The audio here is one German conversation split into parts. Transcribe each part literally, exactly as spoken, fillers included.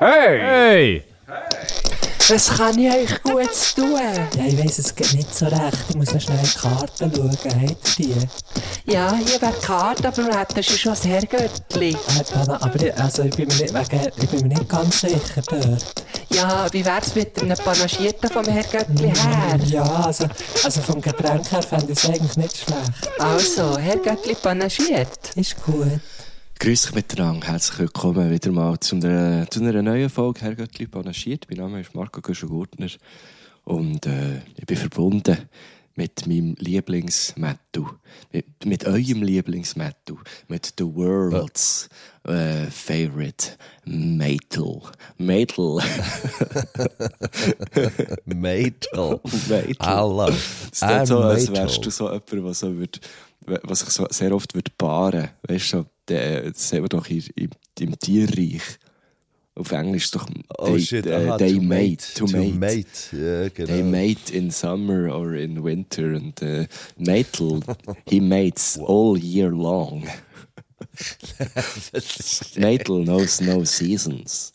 Hey! Hey! Was kann ich euch Gutes tun? Ja, ich weiss, es geht nicht so recht. Ich muss noch schnell in die Karten schauen. Habt ihr die? Ja, hier wäre die Karte, aber wir hätten schon das Herrgöttli. Äh, Dana, aber ich, also, ich, bin mir nicht, wegen, ich bin mir nicht ganz sicher dort. Ja, wie wär's mit einem Panagierten vom Herrgöttli her? Ja, also, also vom Getränk her fände ich es eigentlich nicht schlecht. Also, Herrgöttli panagiert. Ist gut. Grüß dich miteinander, herzlich willkommen wieder mal zu einer, zu einer neuen Folge Herrgöttli panagiert. Mein Name ist Marco Güschen-Gurtner und äh, ich bin verbunden mit meinem Lieblingsmetal, mit, mit eurem Lieblingsmetal, mit the world's äh, favorite Metal. Metal. Metal. Metal. Allah. Es ist so, als wärst du so jemand, der so wird, was sich so sehr oft wird paaren. Weißt du, das sehen wir doch hier im, im Tierreich. Auf Englisch ist doch Oh they, shit, äh, aha, they to mate. mate. To To mate. mate. Ja, genau. They mate in summer or in winter. And uh, Metal, he mates all year long. Metal knows no seasons.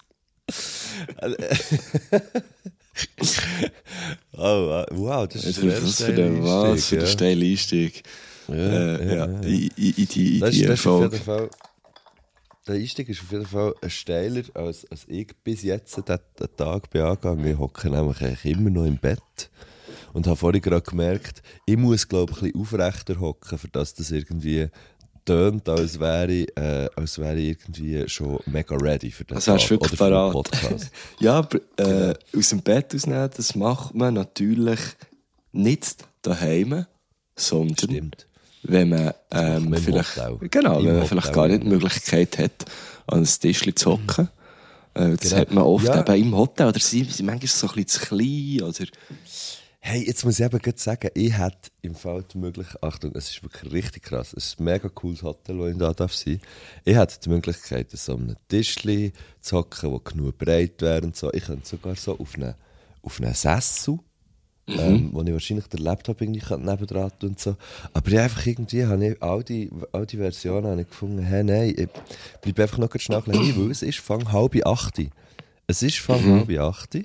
Oh, wow, das ist ein Was für ein was für ein steiler Einstieg. Ja, Äh, ja, ja, ja. in, in, in die, in Das, die ist, das ist auf Erfolg. jeden Fall... Der Einstieg ist auf jeden Fall ein steiler, als, als ich bis jetzt den, den Tag bin angegangen. Ich hocke nämlich eigentlich immer noch im Bett und habe vorhin gerade gemerkt, ich muss, glaube ich, ein bisschen aufrechter hocken, für dass das irgendwie tönt, als wäre ich, äh, als wäre ich irgendwie schon mega ready für den Also hast du Tag wirklich oder für den parat. Podcast. Ja, aber äh, aus dem Bett ausnehmen, das macht man natürlich nicht daheim, sondern Stimmt. wenn man Das ähm, macht man im vielleicht, Hotel. genau, Im wenn man Hotel, vielleicht gar nicht die ja. Möglichkeit hat, an ein Tischchen zu hocken. Äh, das Genau. hat man oft Ja. eben im Hotel, oder sie, sie manchmal so ein bisschen zu klein, oder... Hey, jetzt muss ich eben gerade sagen, ich hätte im Fall die Möglichkeit, Achtung, es ist wirklich richtig krass, es ist ein mega cooles Hotel, wo ich da darf sein. Ich hätte die Möglichkeit, so an einem Tischchen zu hocken, das genug breit wäre und so. Ich könnte sogar so auf einen, auf einen Sessel, Mhm. ähm, wo ich wahrscheinlich den Laptop irgendwie nebendran tun und so. Aber ich einfach irgendwie, habe ich all die, all die Versionen habe ich gefunden, hey, nein, ich bleibe einfach noch ganz schnell hin, weil es ist fang halb acht. Es ist fang Mhm. halb acht.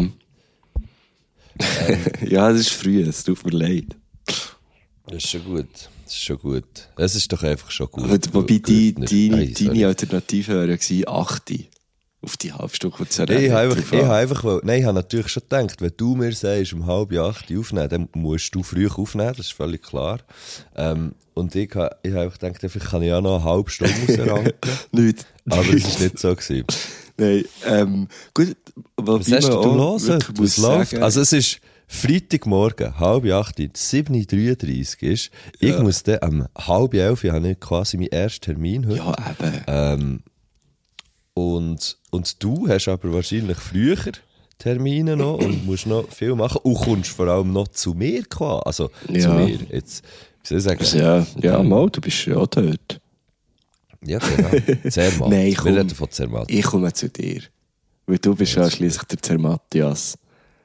Ja, das ist früh, es tut mir leid. Das ist schon gut. Das ist schon gut. Es ist doch einfach schon gut. Aber, wobei die, Gut, die, Hey, sorry. deine Alternative wäre ja gewesen, acht auf die Halbstunde, die du Hey, ich habe einfach, drauf ich an. habe einfach, wollt- nein, ich habe natürlich schon gedacht, wenn du mir sagst, um halb acht aufnehmen, dann musst du früh aufnehmen, das ist völlig klar. Ähm, und ich habe, ich habe einfach gedacht, vielleicht kann ich ja noch eine halbe Stunde rausranken. Nicht. Aber es war nicht so gewesen. Nein, ähm, gut, Was hast du los? wirklich muss Was läuft? sagen, Also es ist Freitagmorgen, halb acht, sieben Uhr dreiunddreißig ist. Ich Ja. muss dann um halb elf, ich habe nicht quasi meinen ersten Termin heute. ja, eben. Ähm, und, und du hast aber wahrscheinlich früher Termine noch und musst noch viel machen und kommst vor allem noch zu mir quasi. Also zu Ja. mir. Jetzt, wie soll ich sagen? Also, ja, ja, mal, du bist ja dort. Ja, genau. Zermatt. Nein, Wir komm. reden von Zermatt. Ich komme zu dir. Weil du bist ja schliesslich der Zermattias.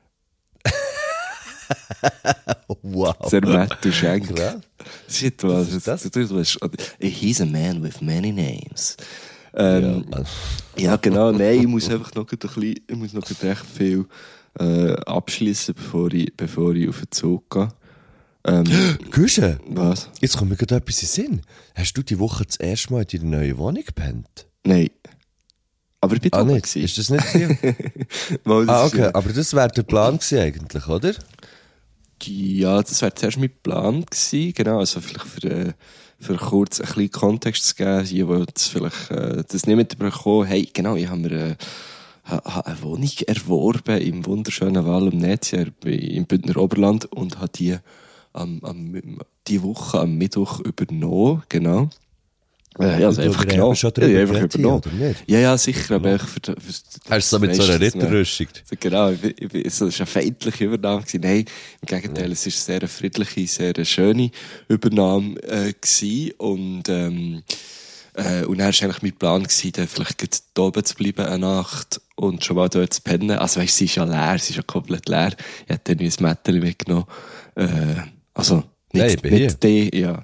Wow. Zermattu Schenk. Krass. Shit, was ist ist das? das? Du, du, du, he's a man with many names. Ähm, Ja, also- Ja, genau. Nein, ich muss einfach noch ein bisschen, ich muss noch recht viel äh, abschließen, bevor ich, bevor ich auf den Zug gehe. Ähm, Güsche, was? jetzt kommt mir gerade etwas in den Sinn. Hast du die Woche das erste Mal in deiner neuen Wohnung gepennt? Nein. Aber ich bin Ah, oben nicht? gewesen. Ist das nicht viel? Mal, das Ah, ist, okay. Aber das wäre der Plan gewesen eigentlich, oder? Ja, das wäre zuerst mein Plan gewesen. Genau, also vielleicht für, äh, für kurz ein bisschen Kontext zu geben, die, die das vielleicht äh, das nicht mitbekommen. Hey, genau, ich habe mir äh, ha, ha eine Wohnung erworben im wunderschönen Val am Netzier im Bündner Oberland und habe die am, am, die Woche am Mittwoch übernommen, genau. Äh, ja, also Du, einfach wir haben genau. schon Ja, drüber einfach geredet, übernommen. oder nicht? Ja, ja, sicher, aber einfach für, für, für Hast du so mit so einer Ritterrüstung? Genau, ich bin, ich bin, so, es war eine feindliche Übernahme gewesen. Nein, im Gegenteil, es war eine sehr friedliche, sehr schöne Übernahme äh, gewesen. Und, ähm, äh, und dann war eigentlich mein Plan gewesen, dann vielleicht gleich da oben zu bleiben eine Nacht und schon mal dort zu pennen. Also weißt, sie ist ja leer, sie ist ja komplett leer. Ich hätte dann ein Mätteli mitgenommen. Äh, also, nicht, Nein, ich bin nicht die, ja.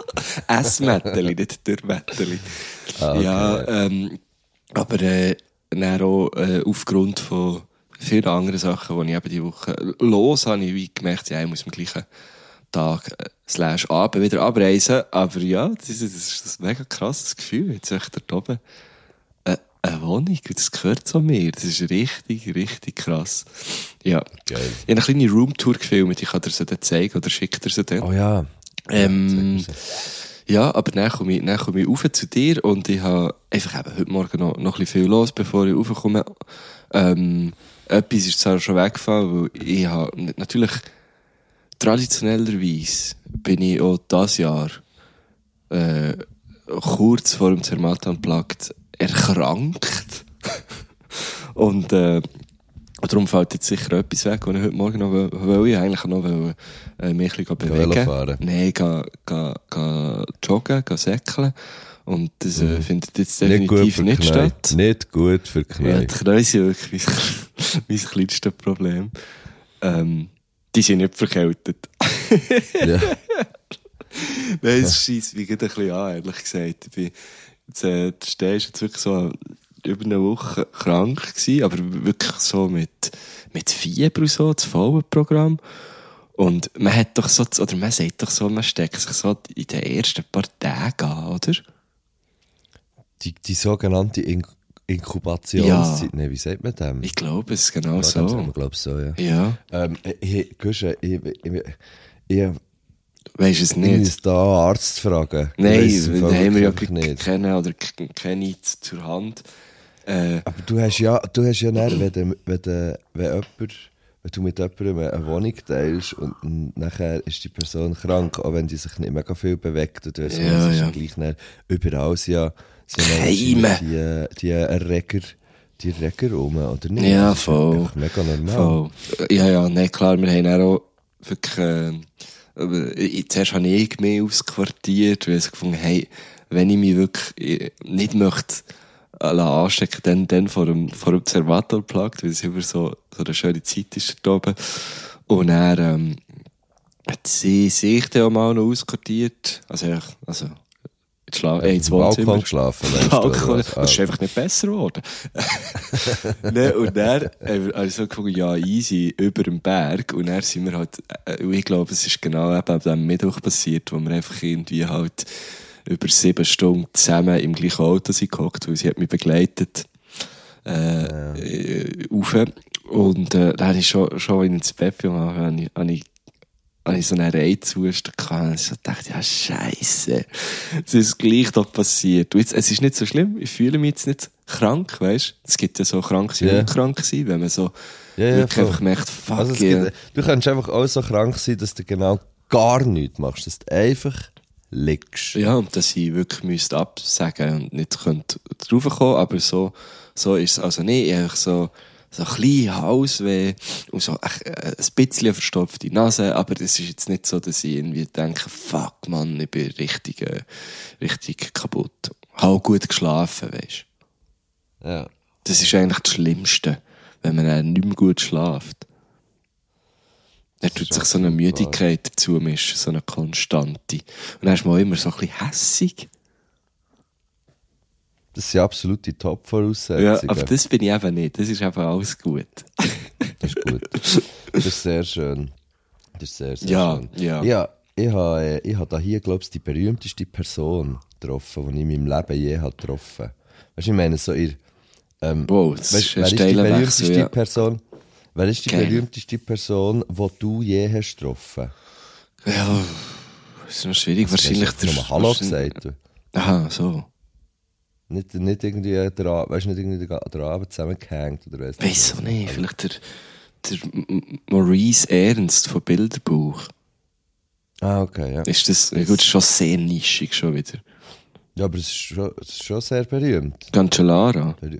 Ein Mätteli, nicht der Mätteli. Ah, okay. Ja, ähm, aber, äh, dann auch äh, aufgrund von vielen anderen Sachen, die ich eben die Woche los habe, ich wie gemerkt, ja, ich muss am gleichen Tag äh, slash Abend wieder abreisen. Aber ja, das ist, das ist ein mega krasses Gefühl. Jetzt echt dort oben äh, eine Wohnung, das gehört zu mir. Das ist richtig, richtig krass. Ja. Geil. Ich habe eine kleine Roomtour gefilmt, ich kann dir sie dann zeigen oder schicke dir sie dann. Oh ja. Ähm, Ja, ja, aber dann komme ich, dann komme ich rauf zu dir und ich habe einfach eben heute Morgen noch, noch ein bisschen viel los, bevor ich raufkomme. Ähm, etwas ist zwar schon weggefallen, weil ich habe natürlich traditionellerweise bin ich auch dieses Jahr äh, kurz vor dem Zermatt Unplugged erkrankt. und äh, darum fällt jetzt sicher etwas weg, was ich heute Morgen noch will. will ich eigentlich noch will, äh, mich ein bisschen bewegen. fahren? Nein, gehen, gehen, gehen joggen, gehen säckeln. Und das äh, Mhm. findet jetzt Nicht gut definitiv für nicht Knie. statt. Nicht gut für Ja, Knie. die Knie sind wirklich mein, mein kleinstes Problem. Ähm, die sind nicht verkältet. Ja. Nein, es scheisst mich gerade ein bisschen an, ehrlich gesagt. Ich bin, jetzt, äh, du stehst jetzt wirklich so über eine Woche krank gewesen, aber wirklich so mit, mit Fieber und so, das volle Programm. Und man hat doch so, oder man sagt doch so, man steckt sich so in den ersten paar Tagen an, oder? Die, die sogenannte In- Inkubationszeit, Ja. nee, wie sagt man dem? Ich glaube, es ist genau Ja, so. Ich glaube so, ja. Ja, Ähm, ich, Guschen, ich, ich, ich, ich, weisst du es ich nicht? muss da einen Arzt fragen. Ich Nein, weiss es im da Fall haben wir ja wirklich nicht. keine oder k- keine zur Hand. Äh, Aber du hast ja, du hast ja dann, wenn, du- wenn, du- wenn, jemand, wenn du mit jemandem eine Wohnung teilst und nachher ist die Person krank, auch wenn die sich nicht mega viel bewegt oder so, Ja, es ist ja. ja gleich dann, überall sind ja, sind ja Keime. wahrscheinlich die, die Erreger, die Erreger rum, oder nicht? Ja, Das ist voll. einfach mega normal. voll. Ja, ja, nein, klar, wir haben auch wirklich, äh, aber ich- zuerst habe ich mich ausquartiert, weil ich gefunden hey, wenn ich mich wirklich äh, nicht möchte äh, anstecken, dann, dann vor dem, vor dem Zermatt Unplugged, weil es immer so, so eine schöne Zeit ist dort oben. Und er, ähm, hat sie sich dann auch mal noch ausquartiert. Also, ja, also, ins Schla- äh, ins Auf dem Wohnzimmer. Balkon geschlafen, meinst du, Balkon. oder was? Das ist einfach nicht besser geworden. ne, und dann äh, habe ich so gefunden, ja, easy, über dem Berg. Und dann sind wir halt, äh, ich glaube, es ist genau eben an diesem Mittwoch passiert, wo wir einfach irgendwie halt über sieben Stunden zusammen im gleichen Auto sind gehockt, weil sie hat mich begleitet. Äh, Ja. äh, rauf. Und, äh, dann habe ich schon, schon in ins Bett gemacht, habe ich, habe ich habe ich so einen Reizzustand gehabt und ich so dachte, ja, Scheisse, es ist gleich da passiert. Und jetzt, es ist nicht so schlimm, ich fühle mich jetzt nicht krank, weißt du? Es gibt ja so krank sein Ja. und krank sein, wenn man so Ja, ja, wirklich voll. einfach merkt, fuck Also es yeah. gibt, du kannst einfach auch so krank sein, dass du genau gar nichts machst, dass du einfach liegst. Ja, und dass ich wirklich müsste absagen und nicht könnte draufkommen, aber so, so ist es also nicht, einfach so, so ein bisschen Halsweh und so ach, äh, ein bisschen verstopfte Nase, aber es ist jetzt nicht so, dass ich irgendwie denke, fuck Mann, ich bin richtig, äh, richtig kaputt. Habe auch gut geschlafen, weisst du. Ja. Das ist eigentlich das Schlimmste, wenn man dann nicht mehr gut schläft. Dann Das tut ist sich so eine absolut Müdigkeit dazu mischen, so eine konstante. Und dann ist man auch immer so ein bisschen hässig. Das sind absolute Top-Voraussetzungen. Ja, aber das bin ich eben nicht. Das ist eben alles gut. Das ist gut. Das ist sehr schön. Das ist sehr, sehr Ja, schön. ja. Ja, ich habe, äh, ich habe da hier, glaube ich, die berühmteste Person getroffen, die ich in meinem Leben je habe getroffen. Weißt du, ich meine, so ihr, ähm, Wow, das weißt, ist wer ein ist die steiler berühmteste Wechsel, ja. Person? Wer ist die Geil. berühmteste Person, die du je hast getroffen? Ja, das ist noch schwierig. Wahrscheinlich Hast du nochmal Hallo wahrscheinlich- gesagt? Aha, so. Nicht, nicht irgendwie der, weißt, nicht irgendwie der, der Abend zusammengehängt oder weiss Weiss auch nicht. Vielleicht der, der M- Maurice Ernst von Bilderbuch. Ah, okay, ja. Ist das, ja gut, das ist schon sehr nischig schon wieder. Ja, aber es ist schon, es ist schon sehr berühmt. Cancellara. Berü-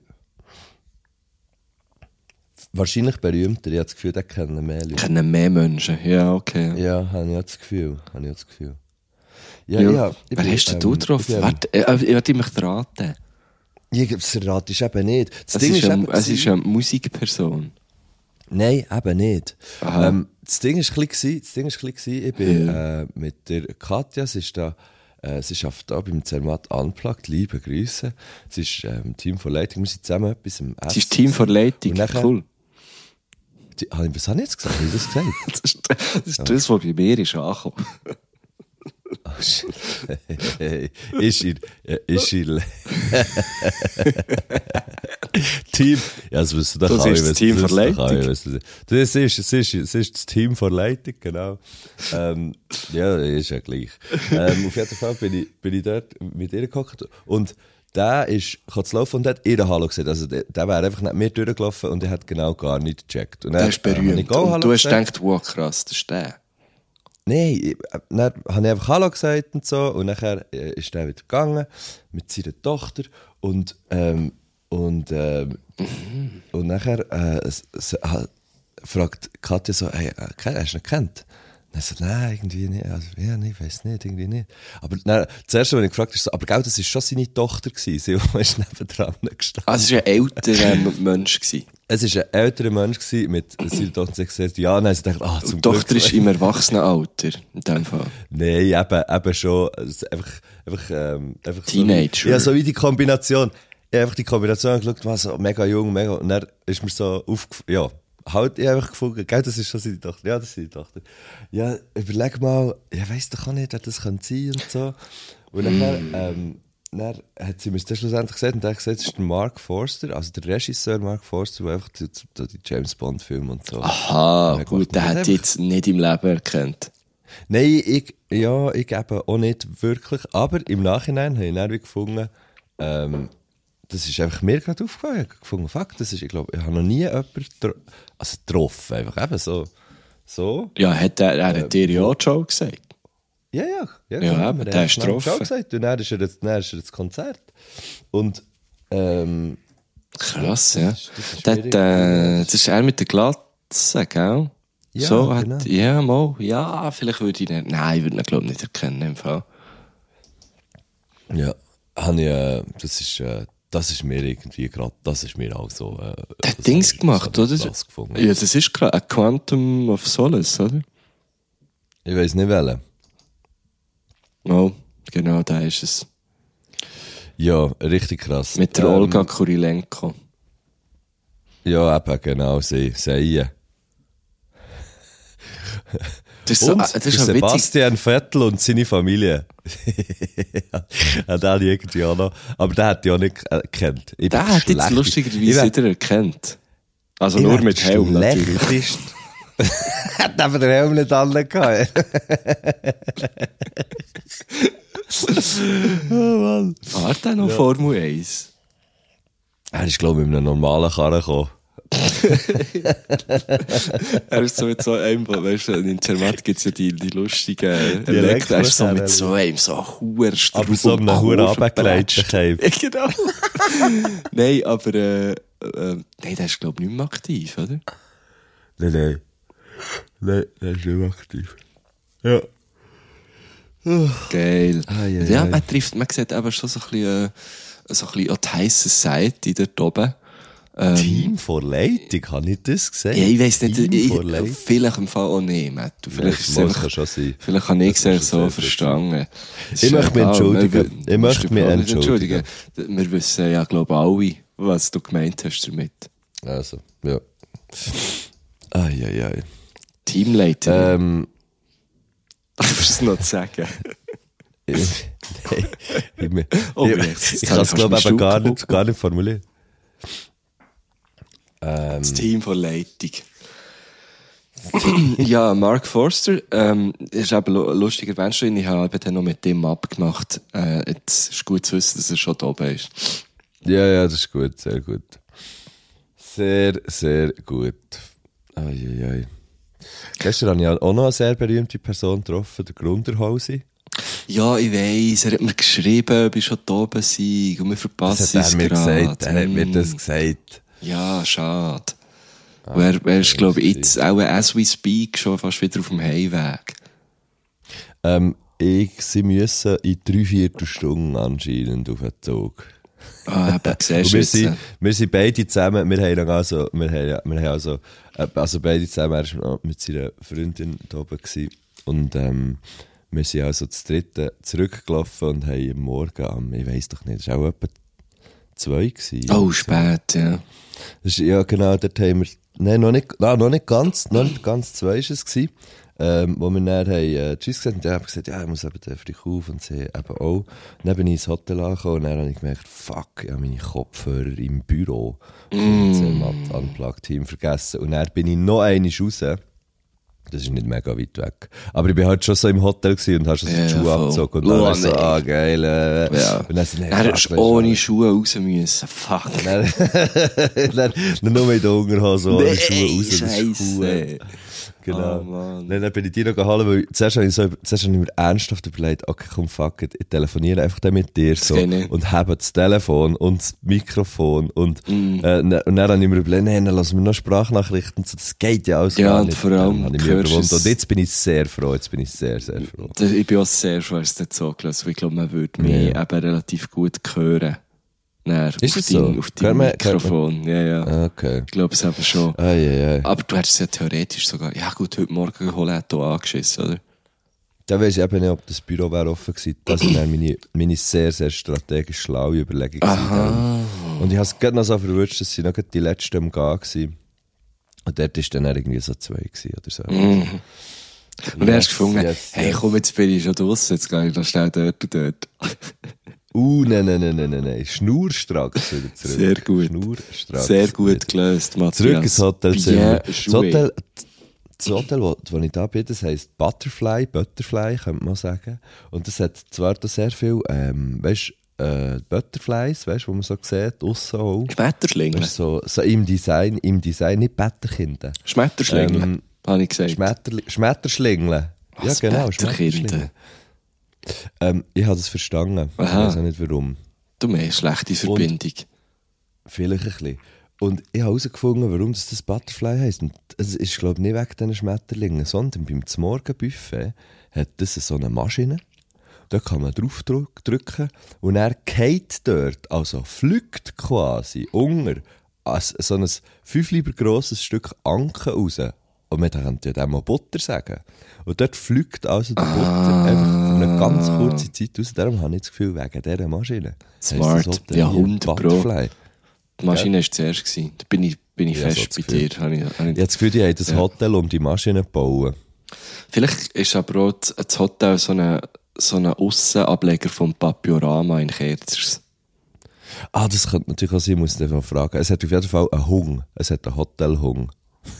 Wahrscheinlich berühmter. Ich habe das Gefühl, den kennen mehr Leute. Kennen mehr Menschen. Ja, okay. Ja, habe ich auch das Gefühl. Habe ich auch das Gefühl. Ja, Ja. ich hab- ich Wer bin, hast denn du ähm, getroffen? ich bin- Warte, äh, ich werde mich raten. Ich glaube, das errate ich eben nicht. Das Es Ding ist, ist eine, eben, es ist eine Musikperson. Nein, eben nicht. Aha. Ähm, das Ding ist ein bisschen, das Ding ist ein bisschen, ich bin äh, mit der Katja, sie ist da Äh, sie arbeitet auch beim Zermatt Unplugged, liebe Grüße. Sie ist ähm, Team von Leitung, wir sind zusammen etwas im Essen. Sie ist Team von Leitung, nachher, cool. Die, was habe ich jetzt gesagt? Habe ich das gesagt? Das ist das, ist das was bei mir ist angekommen. Oh, shit. Hey, ist ihr, ist ihr Team, ja, das wissen das das ist das Team von Leitung. Das ist, das ist, das ist, das ist das Team von Leitung, genau. Ähm, ja, ist ja gleich. Ähm, auf jeden Fall bin ich, bin ich dort mit ihr gehockt und der ist, kann zu laufen und hat ihre Hallo gesehen. Also, der, der wäre einfach nicht mehr durchgelaufen und er hat genau gar nicht gecheckt. Und der dann, ist berühmt. Äh, go, und du hast gesagt. gedacht, wow, krass, das ist der. Nein, dann habe ich einfach Hallo gesagt und so und nachher ist der wieder gegangen mit seiner Tochter und ähm, und ähm, mhm. und nachher äh, s, s, ha, fragt Katja so, hey, hast du ihn gekannt? Und er so, nein, irgendwie nicht, also, ja, ich weiß nicht, irgendwie nicht. Aber dann, das erste, was ich gefragt habe, ist so, aber gell, das war schon seine Tochter gewesen, sie ist nebendran gestanden. Ah, es war ein älterer Mensch gewesen. Es war ein älterer Mensch gewesen, mit seiner Tochter, sie hat gesagt, ja, und dann hat sie gedacht, ah, zum und die Tochter Glück. ist im Erwachsenenalter, in dem Fall. Nein, eben, eben schon, also einfach, einfach, ähm, einfach Teenager. So, ja, so wie die Kombination. Ich habe einfach die Kombination geschaut, war so mega jung, mega, und dann ist mir so aufgefallen, ja, halt, ich habe einfach gefunden, gell, das ist schon seine Tochter. Ja, das ist seine Tochter. Ja, überleg mal, ich weiss doch auch nicht, wer das kann sein und so. Und dann, ähm, dann hat sie mir das schlussendlich gesagt und dann hat gesagt, das ist der Mark Forster, also der Regisseur Mark Forster, der einfach die, die James Bond Filme und so. Aha, gut, der hat jetzt nicht im Leben erkannt. Nein, ich, ja, ich eben auch nicht wirklich, aber im Nachhinein habe ich dann gefunden, ähm, das ist einfach mir gerade aufgefallen. Ich habe gefunden, fuck, das ist, ich glaube, ich habe noch nie jemanden tro- also getroffen, einfach eben so. so. Ja, hat er, er hat dir äh, ja schon gesagt. Ja, ja. Ja, ja genau. aber der ist getroffen. Schon gesagt. Und dann ist er jetzt, dann ist er jetzt Konzert. Und, ähm, krass, das ja. ist, das, ist das, äh, das ist er mit der Glatze, gell? Ja, so genau. Hat, ja, mal, ja, vielleicht würde ich ihn, nein, ich würde ihn, glaube ich, nicht erkennen, im Fall. Ja, habe ich, äh, das ist, äh, das ist mir irgendwie gerade, das ist mir auch so, äh, Der hat das Dings hab ich- gemacht, das hab oder? ich krass gefunden. Ja, das ist klar, ein Quantum of Solace, oder? Ich weiss nicht welchen. Oh, genau, da ist es. Ja, richtig krass. Mit der Ähm, Olga Kurilenko. Ja, eben, genau, sie, sie. Das ist, so, Und äh, das ist der auch witzig. Sebastian Vettel und seine Familie. Hat er irgendwie auch noch. Aber der hat die auch nicht äh, gekannt. Ich Der bin hat jetzt schlecht. lustigerweise Ich wär- wieder erkannt. Also ich nur wär mit der Helm natürlich. schlechteste. Hat aber den Helm nicht alle gehabt. Oh Mann. Fahrt er noch Ja. Formel eins? Er ist, glaube ich, mit einem normalen Karren gekommen. Er ist so mit so einem, weißt du, in Zermatt gibt es ja die, die lustigen Die Elektro. Er ist so mit Elektrokarren. so einem, so huer Strom. Aber so einem Huren runtergeleitet. Ja, genau. Nein, aber, äh, äh, nein, der ist, glaube ich, nicht mehr aktiv, oder? Nein, nein. Nein, der ist nicht mehr aktiv. Ja. Geil. Ai, ai, ja, ai. man trifft, man sieht eben schon so ein bisschen, äh, so ein bisschen auch die heisse Seite dort oben. Ähm, Team vor Leitung, habe ich das gesehen? Ja, ich weiss nicht, Team ich, vor Leitung. vielleicht im Fall auch nicht, Matt. Du, Vielleicht, Ja, ist es das einfach, kann schon sein. vielleicht habe ich Das es kann ja schon so sein, verstanden. Es Ich ist möchte mich egal, entschuldigen. wir- Ich du möchte musst mich dich nicht entschuldigen. Wir wissen ja, glaube ich, alle, was du gemeint hast damit. Also, ja. Eieiei. Ei, Teamleiter. ähm, Darfst du es noch sagen? ich, nein, ich, ich, Oh, ich, jetzt- jetzt ich habe kann ich es, glaube ich, fast eben gar meinen nicht, gar nicht formulieren. Ähm, Das Team von Leitung. Ja, Mark Forster, ähm, ist eben lu- lustig erwähnt schon, ich habe eben dann noch mit dem abgemacht. Äh, jetzt ist gut zu wissen, dass er schon da oben ist. ja, ja, das ist gut, sehr gut. Sehr, sehr gut. Eieiei. Gestern habe ich auch noch eine sehr berühmte Person getroffen, der Grunderhausi. Ja, ich weiss, er hat mir geschrieben, ob ich schon da oben sei und wir Das verpassen hat es er mir gerade. gesagt. Er hat mir Mm. das gesagt. Ja, schade. Ah, Und er, er ist, das glaube ich, ist jetzt auch as we speak schon fast wieder auf dem Heimweg. Ähm, ich, sie müssen in drei Viertelstunden anscheinend auf den Zug. Ah, eben, siehst Und du wir jetzt. sind, wir sind beide zusammen, wir haben also, wir haben, wir haben also, äh, also beide zusammen, er war noch mit seiner Freundin da oben gewesen. Und, ähm, wir sind also das dritte zurückgelaufen und haben am Morgen am, ich weiss doch nicht, das war auch etwa zwei gewesen. Oh, spät, ja. Das ist, ja, genau, dort haben wir, nein, noch nicht, ah, noch nicht ganz, noch nicht ganz zwei ist es gewesen, ähm, wo wir dann haben, äh, tschüss gesagt und ich habe gesagt, ja, ich muss eben den früh auf und sie eben auch. Und dann bin ich ins Hotel angekommen und dann habe ich gemerkt, fuck, ich habe meine Kopfhörer im Büro vom C M A T Unplugged-Team vergessen. Und dann bin ich noch einmal raus. Das ist nicht mega weit weg. Aber ich bin halt schon so im Hotel gewesen und habe schon so die Ja, Schuhe voll. abgezogen. Und dann Oh, war ich so, nee. ah, geil. Äh. Ja. Und dann, so, nee, Dann fuck, hättest du weisst du ohne was? Schuhe raus müssen. Fuck. Dann, dann, dann nur mit den Unterhose ohne Nee, Schuhe raus. Das ist Scheisse. cool. Genau. Oh, Mann. Dann, dann bin ich dir noch geholt, weil zuerst habe ich, so, zuerst habe ich mir ernsthaft überlegt, okay, komm, fuck it, ich telefoniere einfach dann mit dir so kenne ich. und habe das Telefon und das Mikrofon und, Mm. äh, und dann habe ich mir überlegt, nein, dann lassen wir noch Sprachnachrichten, so, das geht ja alles Ja, gar und nicht. vor allem Dann habe ich mich hörst überwunden. es- Und jetzt bin ich sehr froh, jetzt bin ich sehr, sehr froh. Das- Ich bin auch sehr froh, dass es dort so gelöst, weil ich glaube, man würde mich Ja. eben relativ gut hören. Dann Ist auf es dein, so? auf dein Hört man- hört man- Mikrofon. Ja, ja. Okay. Ich glaube es eben schon. Ah, ja, ja. Aber du hättest es ja theoretisch sogar, ja gut, heute Morgen geholt, hat hier angeschissen, oder? Da weiss ich eben nicht, ob das Büro wäre offen gewesen. Das sind dann meine, meine sehr, sehr strategisch schlaue Überlegungen. Aha. Und ich habe es gerade noch so verwünscht, dass sie noch gerade die letzte am Gehen waren. Und dort war dann irgendwie so zwei gewesen oder so. Mhm. Und dann hast du gefunden, yes, hey yes. komm, jetzt bin ich schon draussen, jetzt gehe ich noch schnell dort und dort. Uh, nein, nein, nein, nein, nein, nein. Schnurstracks wieder zurück. Sehr gut. Schnurstracks. Sehr gut gelöst, Matthias. Zurück ins Hotelzimmer. Bien Das joué. Hotel, das Hotel, wo, wo ich da bin, das heisst Butterfly, Butterfly, könnte man sagen. Und das hat zwar da sehr viel, ähm, weißt du, äh, Butterflies, weißt du, wo man so sieht, aussen auch. Schmetterschlingle. Weißt du, so, so im Design, im Design, nicht Bätterkinder. Schmetterschlingle, Ähm, habe ich gesagt. Schmetterli Schmetterschlingle. Ja, Was, genau, Bätterkinder? Schmetterschlingle. Ähm, ich habe das verstanden. Aha. Ich weiß auch nicht warum. Du mehr schlechte Verbindung. Vielleicht ein bisschen. Und ich habe herausgefunden, warum das, das Butterfly heisst. Und es ist, glaube ich, nicht wegen diesen Schmetterlingen, sondern beim Zmorgenbuffet hat das so eine Maschine. Da kann man drauf drück- drücken und er geht dort, also fliegt quasi unter als so ein fünf Lieber grosses Stück Anken raus. Und man könnte ja dem mal Butter sagen. Und dort fliegt also der Butter einfach für eine ganz kurze Zeit raus. Darum habe ich das Gefühl, wegen dieser Maschine. Smart. Heisst das Hotel Ja, hier hundert Pro. Butterfly. Die Maschine war zuerst. Gewesen. Da bin ich, bin ich Ja, so fest das bei Gefühl. dir. Habe ich, habe Ich habe ich, das Gefühl, die haben das Ja. Hotel um die Maschine bauen. Vielleicht ist aber auch das das Hotel so ein so eine Aussenableger vom Papiorama in Kerzers. Ah, das könnte natürlich auch sein, ich muss dich einfach fragen. Es hat auf jeden Fall einen Hung. Es hat einen Hotelhung.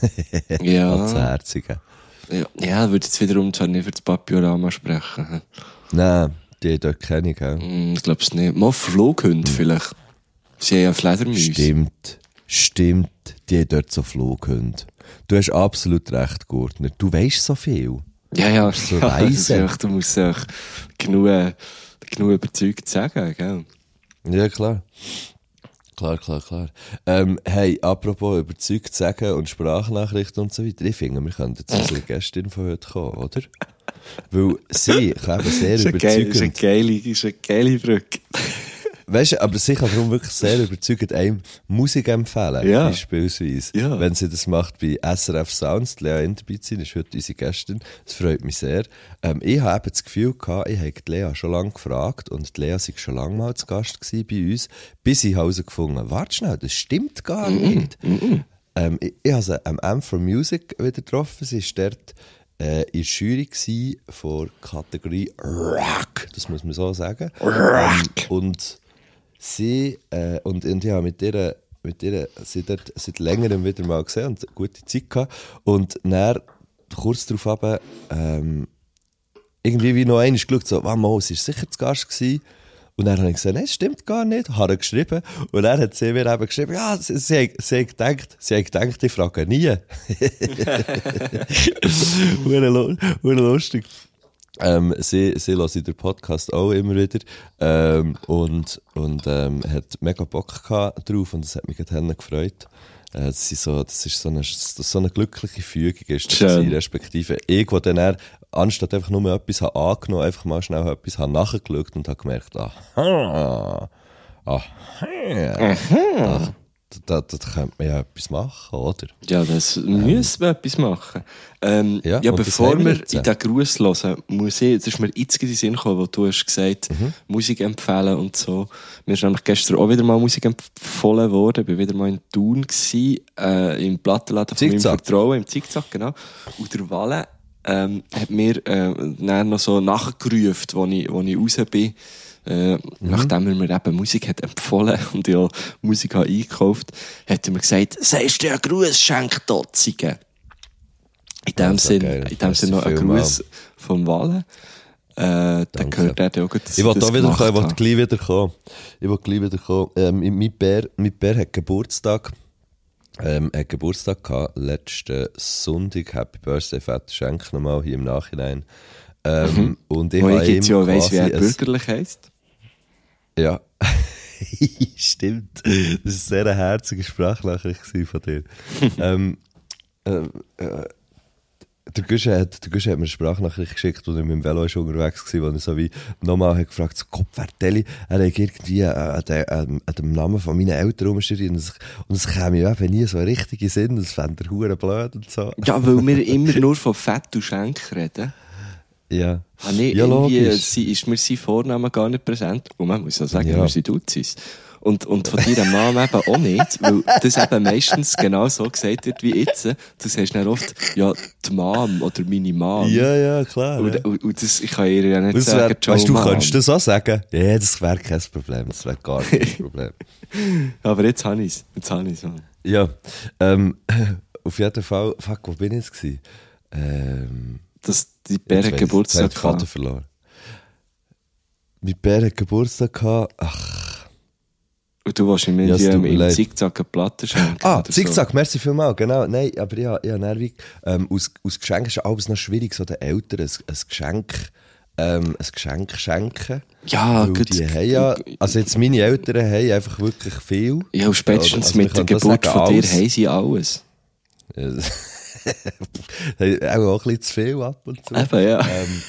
Ja. Ganz herzige. Ja, ja, würde jetzt wiederum zwar nicht für das Papiorama sprechen. Nein, die dort kenne ich, gell? Hm, ich glaube es nicht. Mal Flughunde vielleicht. Sie haben ja Fledermäuse. Stimmt. Stimmt. Die haben dort so Flughunde. Du hast absolut recht, Gurtner. Du weisst so viel. Ja, ja. So ja das ist weise. echt, du musst auch genug, genug überzeugt sagen, gell? Ja, klar. Klar, klar, klar. Ähm, hey, apropos überzeugt sagen und Sprachnachrichten und so weiter. Ich finde, wir können zu unserer Gästin von heute kommen, oder? Weil sie kann eben sehr Ist eine geile, ist eine überzeugend. geile, ist eine geile Brücke. Weißt du, aber sie kann darum wirklich sehr überzeugend einem Musik empfehlen. Ja. Beispielsweise. Ja. Wenn sie das macht bei S R F Sounds, die Lea Interbeizin ist heute unsere Gästin. Das freut mich sehr. Ähm, ich habe eben das Gefühl gehabt, ich habe die Lea schon lange gefragt und die Lea war schon lange mal zu Gast gewesen bei uns, bis ich herausgefunden habe, warte schnell, das stimmt gar nicht. Ähm, ich, ich habe sie am M for Music wieder getroffen. Sie war dort äh, in der Jury gewesen von Kategorie Rock. Das muss man so sagen. Ähm, und sie, äh, und, und ich habe mit ihr, mit ihr sie dort seit längerem wieder mal gesehen und eine gute Zeit gehabt. Und dann, kurz darauf aber, ähm, irgendwie wie noch einmal geschaut, so, wow, mal, sie war sicher zu Gast gewesen. Und dann habe ich gesagt, nein, das stimmt gar nicht. Habe geschrieben. Und dann hat sie mir eben geschrieben, ja, sie, sie, hat- sie hat gedacht, sie hat gedacht, ich frage nie. Hure lu- hure lustig. Ähm, sie, sie hört den Podcast auch immer wieder, ähm, und, und, ähm, hat mega Bock gehabt drauf und das hat mich gerade gefreut. Äh, das ist so, das ist so eine, das so eine glückliche Fügung ist das Schön. gewesen, respektive ich, wo dann eher, anstatt einfach nur etwas habe angenommen, einfach mal schnell etwas habe nachgeschaut und habe gemerkt, aha, aha, ach, da, da könnte man ja etwas machen, oder? Ja, das ähm. müssen wir etwas machen. Ähm, ja, ja bevor wir, wir in den Gruß hören, muss ich, das ist mir jetzt in den Sinn gekommen, wo du hast gesagt, mhm. Musik empfehlen und so. Mir ist nämlich gestern auch wieder mal Musik empfohlen worden. Ich war wieder mal in Thun gewesen, äh, im Plattenladen von meinem Vertrauen, im Zickzack, genau. Und der Walle ähm, hat mir äh, dann noch so nachgerufen, wo ich, wo ich raus bin. Äh, mhm. Nachdem er mir eben Musik hat empfohlen und ja Musik habe eingekauft, hat er mir gesagt, sagst du ja Gruß, schenk Dotzigen. In dem Sinne, in dem Sinne noch ein Gruß vom Wallen. Äh, dann gehört er auch gut, dass ich will da wieder kommen, ich will gleich wieder kommen. Ich will gleich wieder kommen. Ähm, mein Bär, mein Bär hat Geburtstag. Ähm, hat Geburtstag gehabt, letzten Sonntag. Happy Birthday, Vater Schenk nochmal hier im Nachhinein. Ähm, mhm. Und ich habe ihm ja weiss, wie er bürgerlich heisst. Ja, stimmt. Das war eine sehr herzige Sprachnachricht von dir. ähm, äh, äh, der Guschen hat, der Guschen hat mir eine Sprachnachricht geschickt, als er mit dem Velo ist unterwegs war, wo er so wie nochmal hat gefragt, so, Kopfwerteli, er hat irgendwie an, den, an dem Namen von meinen Eltern rumgeschrieben und es, und es käme ja eben nie so ein richtiger Sinn, das fände er verdammt blöd und so. Ja, weil wir immer nur von Fett und Schenk reden. Ja. Ah, nee, ja, irgendwie ist mir sein Vorname gar nicht präsent. Und man muss ja sagen, ja. Wir sind Duzis. Und, und von deiner Mama eben auch nicht, weil das eben meistens genau so gesagt wird wie jetzt. Das heißt dann oft, ja, die Mom oder meine Mom. Ja, ja, klar. Und, ja. und, und das, ich kann ihr ja nicht das sagen, wär, Ciao, weißt du, Mom. Könntest du das auch sagen? Ja, das wäre kein Problem. Das wäre gar kein Problem. Aber jetzt habe ich es. Jetzt habe ich es. Ja, ähm, auf jeden Fall, fuck, wo bin ich jetzt gewesen? Ähm, dass die Bär hat Geburtstag Vater verloren. Mein Bär hat Geburtstag gehabt. Ach. Und du warst im, ja, im, im Zickzack eine Platte schenken. Ah, Zickzack, so. Merci vielmals, genau. Nein, aber ja, ja nervig. Ähm, aus, aus Geschenken ist alles noch schwierig, so den Eltern ein, ein Geschenk, ähm, ein Geschenk schenken. Ja, gut. Die haben ja, also jetzt meine Eltern haben einfach wirklich viel. Ja, und spätestens also mit der Geburt sagen, von dir alles. Haben sie alles. Ja, auch, auch ein bisschen zu viel ab und zu. Eben, ja. Ähm,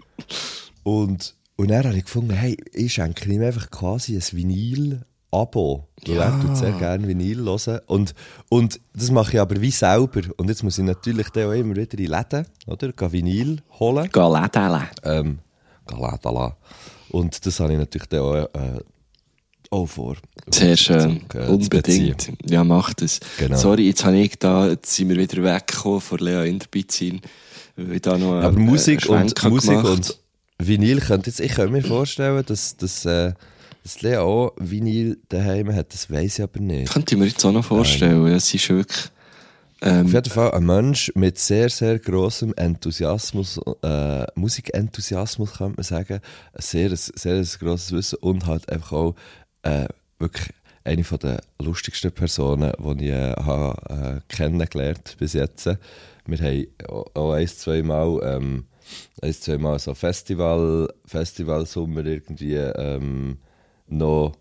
und, und dann habe ich gefunden, hey, ich schenke ihm einfach quasi ein Vinyl-Abo. Weil ja. Er tut sehr gerne Vinyl hören. Und, und das mache ich aber wie selber. Und jetzt muss ich natürlich dann auch immer wieder in Läden, oder? Geh Vinyl holen. Geh Läden. Ähm, geh Läden. Und das habe ich natürlich dann auch, äh, auch vor. Sehr schön. Äh, Unbedingt. Ja, mach das. Genau. Sorry, jetzt habe ich da, jetzt sind wir wieder weggekommen von Lea Inderbizin. Da noch aber äh, Musik, und, Musik und Vinyl könnte jetzt, ich könnte mir vorstellen, dass, dass, äh, dass Lea auch Vinyl daheim hat, das weiss ich aber nicht. Könnte ich mir jetzt auch noch vorstellen, ähm, das ist wirklich, ähm, auf jeden Fall ein Mensch mit sehr, sehr grossem Enthusiasmus, äh, Musikenthusiasmus, könnte man sagen. Ein sehr, sehr, sehr grosses Wissen und halt einfach auch Äh, wirklich eine von der lustigsten Personen, die ich äh, habe, äh, kennengelernt bis jetzt. Wir haben auch ein, zwei Mal, ähm, ein, zwei Mal so Festival, Festivalsommer irgendwie ähm, noch,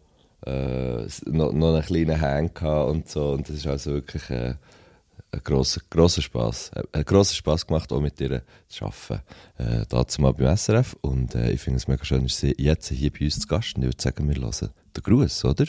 äh, noch, noch einen kleinen Hang gehabt und so. Und das ist also wirklich äh, ein grosser, grosser Spass. Ein grosser Spass gemacht, auch mit ihr zu arbeiten. Äh, dazu mal beim S R F. Und äh, ich finde es mega schön, dass sie jetzt hier bei uns zu Gast sind. Ich würde sagen, wir hören den Gruß, oder?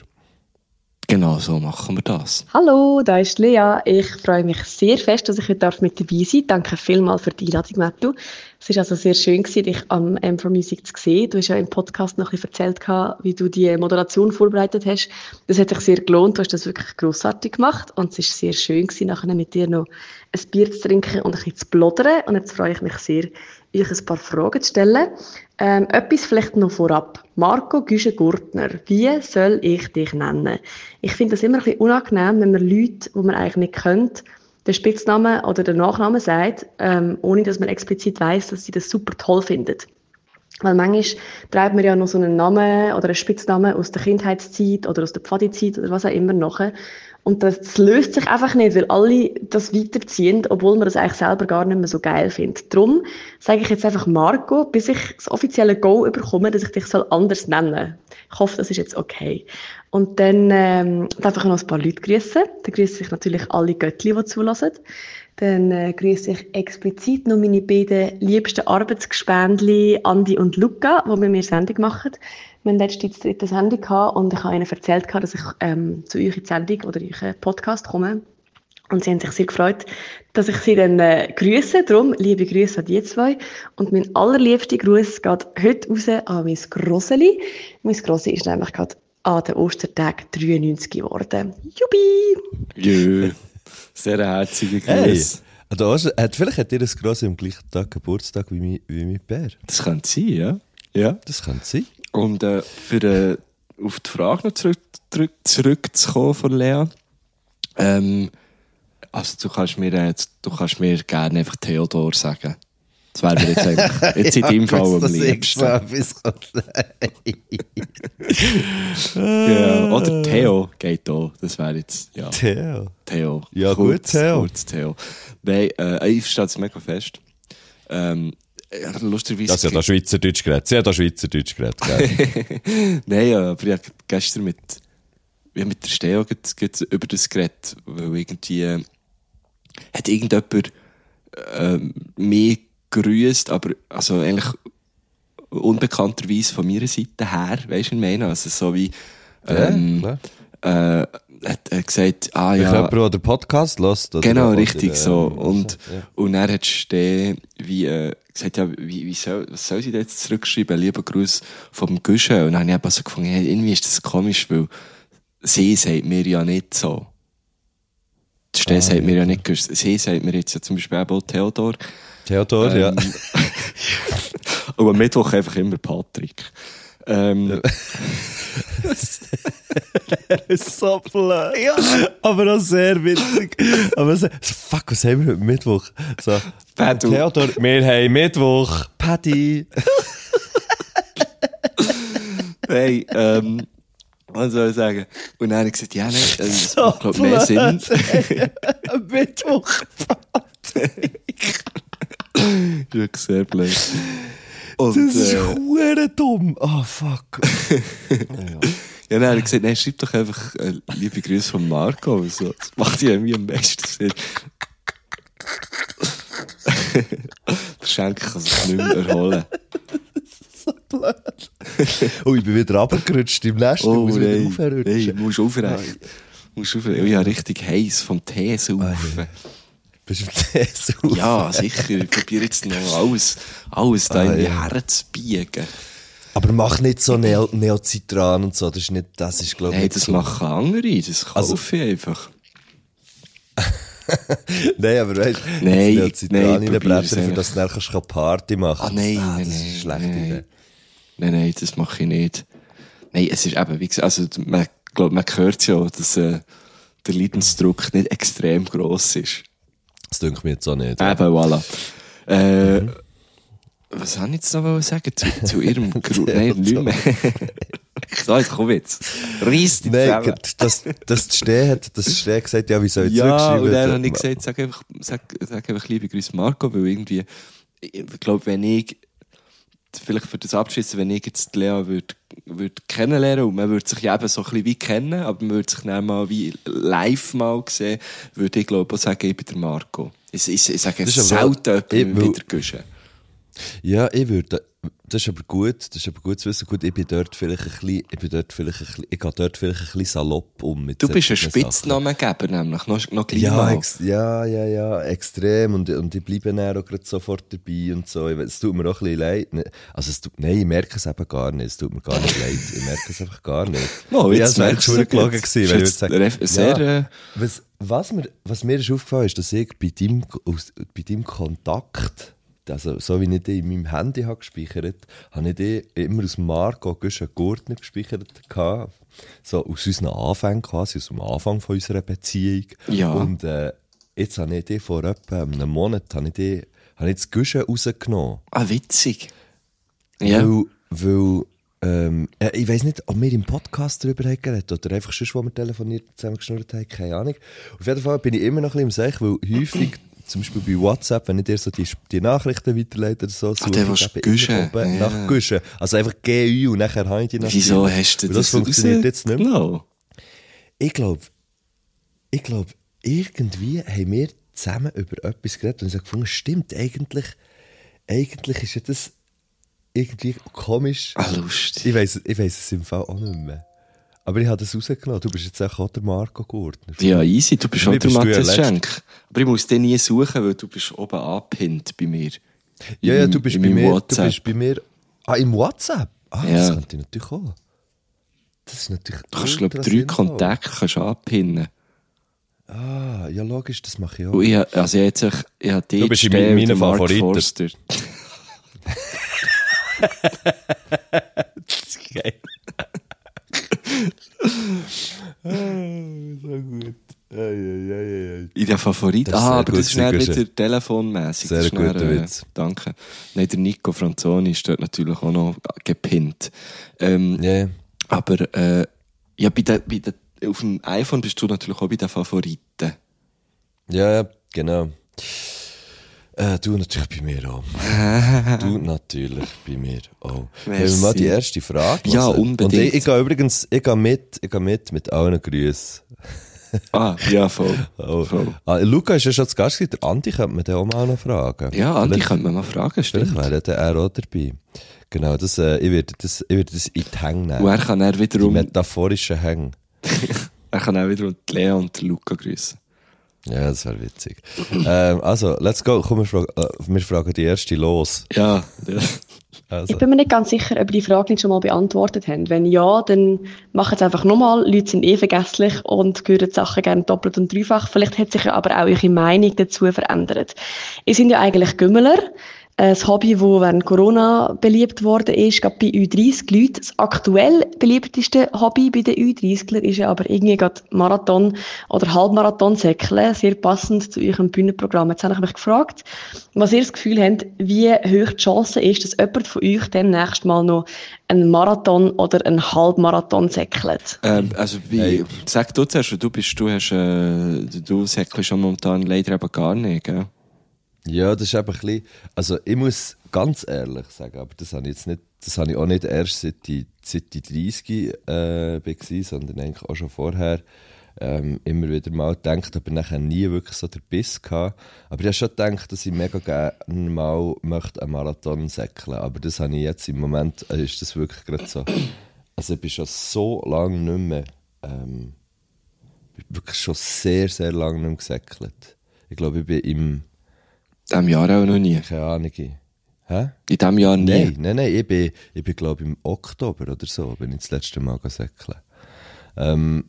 Genau, so machen wir das. Hallo, da ist Lea. Ich freue mich sehr fest, dass ich heute mit dabei sein darf. Danke vielmals für die Einladung, Matthew. Es war also sehr schön, dich am M four Music zu sehen. Du hast ja im Podcast noch ein bisschen erzählt, wie du die Moderation vorbereitet hast. Das hat sich sehr gelohnt. Du hast das wirklich grossartig gemacht. Und es war sehr schön, nachher mit dir noch ein Bier zu trinken und ein bisschen zu plaudern. Und jetzt freue ich mich sehr, euch ein paar Fragen zu stellen. Ähm, etwas vielleicht noch vorab. Marco Güschen-Gurtner, wie soll ich dich nennen? Ich finde das immer ein bisschen unangenehm, wenn man Leute, die man eigentlich nicht kennt, den Spitznamen oder den Nachnamen sagt, ähm, ohne dass man explizit weiss, dass sie das super toll finden. Weil manchmal treibt man ja noch so einen Namen oder einen Spitznamen aus der Kindheitszeit oder aus der Pfadizeit oder was auch immer nachher. Und das löst sich einfach nicht, weil alle das weiterziehen, obwohl man das eigentlich selber gar nicht mehr so geil findet. Darum sage ich jetzt einfach Marco, bis ich das offizielle Go bekomme, dass ich dich anders nennen soll. Ich hoffe, das ist jetzt okay. Und dann ähm, darf ich noch ein paar Leute grüßen. Dann grüße ich natürlich alle Göttli, die zulassen. Dann äh, grüße ich explizit noch meine beiden liebsten Arbeitsgespendli, Andi und Luca, die mit mir Sendung machen. Wir hatten letztens die dritte Sendung gehabt und ich habe ihnen erzählt, dass ich ähm, zu euch in die Sendung oder in euren Podcast komme. Und sie haben sich sehr gefreut, dass ich sie dann äh, grüße. Darum, liebe Grüße an die zwei. Und mein allerliebster Gruß geht heute raus an mein Grosseli. Mein Grossi ist nämlich gerade an den Ostertagen dreiundneunzig geworden. Jubi! Jö, sehr herzige Grüße. Hey, der Oster, hat, vielleicht hat ihr das Grossi am gleichen Tag Geburtstag wie mein, wie mein Bär. Das könnte sein, ja. ja. Das könnte sein. Und äh, für äh, auf die Frage noch zurück, zurück, zurückzukommen von Lea. Ähm, also du kannst mir, äh, du kannst mir gerne einfach Theodor sagen. Das wäre mir jetzt eigentlich, jetzt in deinem Fall am liebsten. Ja, oder Theo geht auch. Das wäre jetzt, ja. Theo. Theo. Ja, kurz, gut, Theo. Kurz Theo. Nein, äh, ich verstehe das mega fest. Ähm, ja, lustigerweise... Das ist ja da Schweizerdeutsch geredet. Sie hat da Schweizerdeutsch geredet, gell? Nein, ja, aber ich habe gestern mit, ja, mit der Steo über das geredet, weil irgendwie äh, hat irgendjemand äh, mehr grüßt, aber also eigentlich unbekannterweise von meiner Seite her, weisst du, was ich meine? Also so wie ähm, ja, äh, hat, hat gesagt, ah ja. ja. Jemand, der den Podcast hört. Oder genau, oder, richtig oder, so. Ähm, und, ja. und dann hat Steh wie äh, gesagt, ja, wie, wie soll, was soll sie da jetzt zurückschreiben? Lieber Gruß vom Guschen. Und dann habe ich eben so gefunden, hey, irgendwie ist das komisch, weil sie sagt mir ja nicht so. Die Steh Ah, sagt ja, mir ja ja. nicht, sie sagt mir jetzt ja zum Beispiel auch Theodor. Theodor, Ähm, ja. Und am Mittwoch einfach immer Patrick. Ähm, so blöd. Ja. Aber auch sehr witzig. Aber so, fuck, was haben wir heute Mittwoch? So, Paddy. Theodor, wir haben Mittwoch. Paddy. hey, ähm, was soll ich sagen? Und dann habe ich gesagt, ja, nein, das So macht, glaub ich, mehr Sinn. Am Mittwoch. Wirklich sehr blöd. Und, Das ist äh, hure dumm. Oh, fuck. ja. ja, dann habe ich gesagt, nein, schreib doch einfach äh, liebe Grüße von Marco. Und so. Das macht ja irgendwie am besten Sinn. Der Schenker kann sich nicht mehr erholen. So blöd. Oh, ich bin wieder runtergerutscht im Nest. Oh, ich muss wieder nein, aufrutschen. nein, du musst aufrecht. Musst aufrecht. Ich habe richtig heiß vom Tee saufen. Bist du im Tee saufen? Ja, sicher. Ich probiere jetzt noch alles, alles da Ah, irgendwie ja. herzubiegen. Aber mach nicht so Neo Neocitran und so. Das ist nicht, das ist, glaube ich, Nein, nicht das so. machen andere. Das kaufe Also- ich einfach. Nein, aber weißt du, Nein, nein, Neocitran probier's reinbrettern, für eigentlich. das du dann kannst Party machen. Ah, nein, ah, nein, das ist nein, eine schlechte nein. Idee. Nein, nein, das mache ich nicht. Nein, es ist eben, wie gesagt, also, man, glaub, man hört ja, dass äh, der Leidensdruck nicht extrem gross ist. Das denke mir jetzt auch nicht. Eben, voilà. Äh, was soll ich jetzt noch sagen zu, zu ihrem Gru... Nein, nicht mehr. So, jetzt komm jetzt. Reiss dich Nein, zusammen. das, das die Steh hat, das Steh gesagt, ja, wie soll ich Ja, zurückschreiben? und dann habe ich gesagt, sag einfach, sag, sag einfach liebe Grüße Marco, weil irgendwie, ich glaube, wenn ich, vielleicht für das Abschließen, wenn ich jetzt die Lea würde, würde kennenlernen und man würde sich ja eben so ein bisschen wie kennen, aber man würde sich dann mal wie live mal sehen, würde ich glaube auch sagen, ich bin der Marco. Ich, ich, ich sage Das ist aber- selten ich- jemandem weil- wieder Guschen. Ja, ich würde, das ist aber gut, das ist aber gut zu wissen. Gut, ich bin dort vielleicht ein bisschen, ich bin dort vielleicht ein bisschen, ich gehe dort vielleicht ein bisschen salopp um mit Du bist ein solchen Sachen. Spitznamengeber nämlich, noch, noch gleich Ja, mal. ex ja, ja, ja, extrem. Und, und ich bleibe dann auch gerade sofort dabei und so. Ich weiss, Es tut mir auch ein bisschen leid. Ne- Also es tut, nein, ich merke es eben gar nicht. Es tut mir gar nicht leid. Ich merke es einfach gar nicht. Oh, Ja, jetzt es wäre merkst du schon es gelogen jetzt. gewesen, wenn ich Ist würde jetzt sagen, sehr, ja, äh, was, was, mir, was mir ist aufgefallen ist, dass ich bei deinem, aus, bei deinem Kontakt, also so wie ich den in meinem Handy habe gespeichert, habe ich den immer aus Marco Güschen Gurtner gespeichert gehabt. So aus unseren Anfängen quasi, aus dem Anfang von unserer Beziehung. Ja. Und äh, jetzt habe ich den vor etwa einem Monat, habe ich, den, habe ich das Güschen rausgenommen. ah, witzig. Ja. Weil, weil ähm, äh, ich weiss nicht, ob wir im Podcast darüber haben geredet oder einfach schon, wo wir telefoniert zusammen geschnurrt haben, keine Ahnung. Auf jeden Fall bin ich immer noch ein bisschen im Seich, weil häufig zum Beispiel bei WhatsApp, wenn ich dir so die, die Nachrichten weiterleite oder so, suche der ich willst eben guschen. immer oben Ja. nach Guschen. Also einfach G U und nachher habe ich die natürlich. Wieso hast du Weil das das funktioniert jetzt nicht mehr. Genau. Ich glaube, ich glaube, irgendwie haben wir zusammen über etwas geredet und ich habe gefunden, stimmt, eigentlich, eigentlich ist ja das irgendwie komisch. Ah, lustig. Ich weiss, ich weiss es im Fall auch nicht mehr. Aber ich habe das rausgenommen. Du bist jetzt auch der Marco Gurtner. Ja, easy, du bist Wie auch der bist du ja Matthias letzt- Schenk. Aber ich muss den nie suchen, weil du bist oben angepinnt bei mir. Ja, ja, Im- du bist, in bei meinem mir, du WhatsApp. bist bei mir. Ah, im WhatsApp? Ah, Ja. das könnte ich natürlich auch. Das ist natürlich. Du kannst, glaube ich, ultra drei sinnvoll. Kontakte kannst du anpinnen. Ah, ja, logisch, das mache ich auch. Und ich, hab- also jetzt, ich, ich habe Du bist in stehen, meinen den Mark Favoriten. Forster. Das ist geil. ah, so gut. Ei, ei, ei, ei. In den Favoriten. Das ist Ah, sehr aber gut, das ist dann Sigurdsson. wieder telefonmässig. Sehr Das ist dann, guter äh, Witz. Danke. Nein, der Nico Franzoni ist dort natürlich auch noch gepinnt. Ähm, Ja, ja. Aber äh, ja, bei der, bei der, auf dem iPhone bist du natürlich auch bei den Favoriten. Ja, ja, genau. Äh, du natürlich bei mir auch. Du natürlich bei mir auch. Wenn wir mal die erste Frage Ja, hören. unbedingt. Und ich, ich gehe übrigens, ich gehe mit, ich gehe mit, mit allen Grüßen. Ah, ja, voll. Oh. voll. Ah, Luca ist ja schon zu Gast gewesen. Der Andi könnte man den auch mal noch fragen. Ja, Andi Vielleicht- könnte man mal fragen, Vielleicht stimmt. wäre der er auch dabei. Genau, das, äh, ich werde das, ich werde das in die Hänge nehmen. Und er kann dann Die wiederum, metaphorischen Hänge. er kann auch wiederum die Lea und die Luca grüßen. Ja, das wäre witzig. ähm, also, let's go. Komm, wir fragen, äh, wir fragen die erste los. Ja, ja. Also. Ich bin mir nicht ganz sicher, ob ihr die Frage nicht schon mal beantwortet habt. Wenn ja, dann macht es einfach nochmal. Leute sind eh vergesslich und hören die Sachen gerne doppelt und dreifach. Vielleicht hat sich ja aber auch eure Meinung dazu verändert. Ihr seid ja eigentlich Gümmeler. Ein Hobby, das während Corona beliebt worden ist, gerade bei Ü dreißig Leuten. Das aktuell beliebteste Hobby bei den Ü dreißiglern ist ja aber irgendwie gerade Marathon- oder Halbmarathon-Säckeln. Sehr passend zu eurem Bühnenprogramm. Jetzt habe ich mich gefragt, was ihr das Gefühl habt, wie hoch die Chance ist, dass jemand von euch demnächst mal noch einen Marathon oder einen Halbmarathon säckelt. Ähm, also, wie, Hey. sag du zuerst, du bist, du hast, äh, du säckelst schon momentan leider eben gar nicht, gell? Ja, das ist eben ein bisschen, also ich muss ganz ehrlich sagen, aber das habe ich jetzt nicht, das habe ich auch nicht erst seit ich, seit ich dreißig äh, war, sondern eigentlich auch schon vorher ähm, immer wieder mal gedacht, aber nachher nie wirklich so den Biss gehabt. Aber ich habe schon gedacht, dass ich mega gerne mal möchte einen Marathon säckeln, aber das habe ich jetzt im Moment, äh, ist das wirklich gerade so. Also ich bin schon so lange nicht mehr, ähm, wirklich schon sehr, sehr lange nicht mehr gesäckelt. Ich glaube, ich bin im In diesem Jahr auch noch nie. keine Ahnung. Hä? In diesem Jahr nie. Nein, nein, nein. Ich bin, ich bin glaube ich, im Oktober oder so, bin ich das letzte Mal säckeln. Ähm,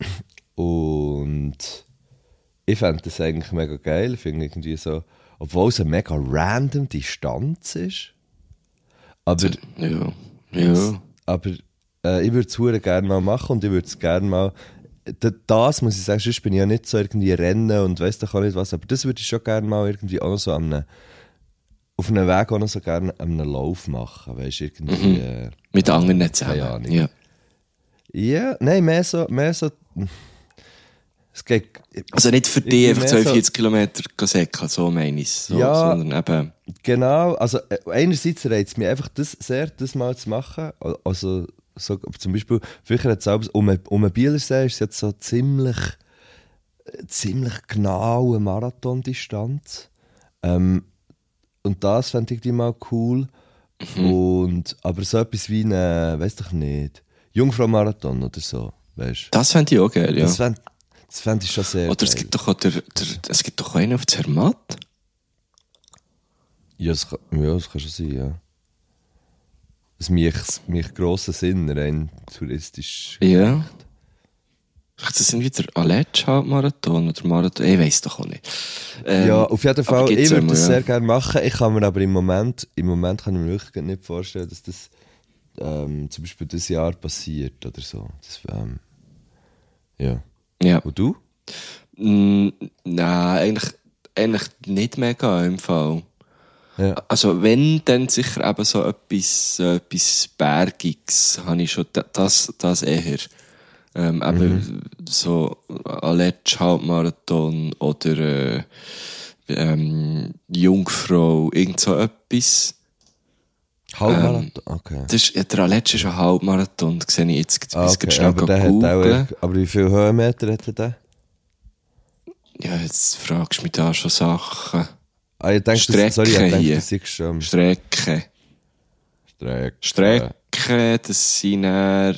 und ich fände das eigentlich mega geil. Ich finde irgendwie so, obwohl es eine mega random Distanz ist. Aber, Ja. Ja. aber äh, ich würde es verdammt gerne mal machen und ich würde es gerne mal. d- Das muss ich sagen, sonst bin ich ja nicht so irgendwie rennen und weiss doch auch nicht was, aber das würde ich schon gerne mal irgendwie auch noch so an einem, auf einem Weg auch noch so gerne an einem Lauf machen, weißt du, irgendwie. Mhm. Äh, Mit anderen zusammen. keine Ahnung. Ja. Ja, nein, mehr so, mehr so. Es geht. Also nicht für Ich dich bin einfach mehr zweiundvierzig Kilometer säckeln, so meine ich es. So, Ja. Sondern eben, Genau, also äh, einerseits reizt es mich einfach das sehr, das mal zu machen. Also so, zum Beispiel, früher hat es auch, um, um den Bielersee ist es jetzt so ziemlich, äh, ziemlich genau eine Marathondistanz. Ähm, und das fände ich die mal cool. Und, aber so etwas wie eine, weiss doch nicht, Jungfrau-Marathon oder so, weißt du? das fände ich auch geil, ja. Das fände das fänd ich schon sehr Oder es geil. gibt doch auch der, der, es gibt doch auch einen auf Zermatt. Ja, das kann, ja, das kann schon sein, ja. Es macht mich grossen Sinn, rein touristisch. Ja. Vielleicht das sind wieder Aletsch-Halbmarathon oder Marathon, ich weiss doch auch nicht. Ähm, Ja, auf jeden aber Fall, gibt's ich würde einmal, das ja. sehr gerne machen. Ich kann mir aber im Moment, im Moment kann ich mir wirklich nicht vorstellen, dass das ähm, zum Beispiel dieses Jahr passiert oder so. Das, ähm, ja. Ja. Und du? Mm, nein, eigentlich, eigentlich nicht mega im Fall. Ja. Also wenn, dann sicher eben so etwas, äh, etwas Bergiges, habe ich schon, da- das, das eher. Ähm, eben so Aletsch Halbmarathon oder, äh, ähm, Jungfrau, irgend so etwas. Halbmarathon? Ähm, okay. Das ist, ja, der letzte ist ein Halbmarathon, das sehe ich jetzt, ah, okay. schnell aber, der hat auch, aber wie viele Höhenmeter hat er da? Ja, jetzt fragst du mich da schon Sachen. Ah, ich denke, Strecke das, sorry, ich denke, hier. das ist schon... Strecke. Strecke. Strecke, das sind eher,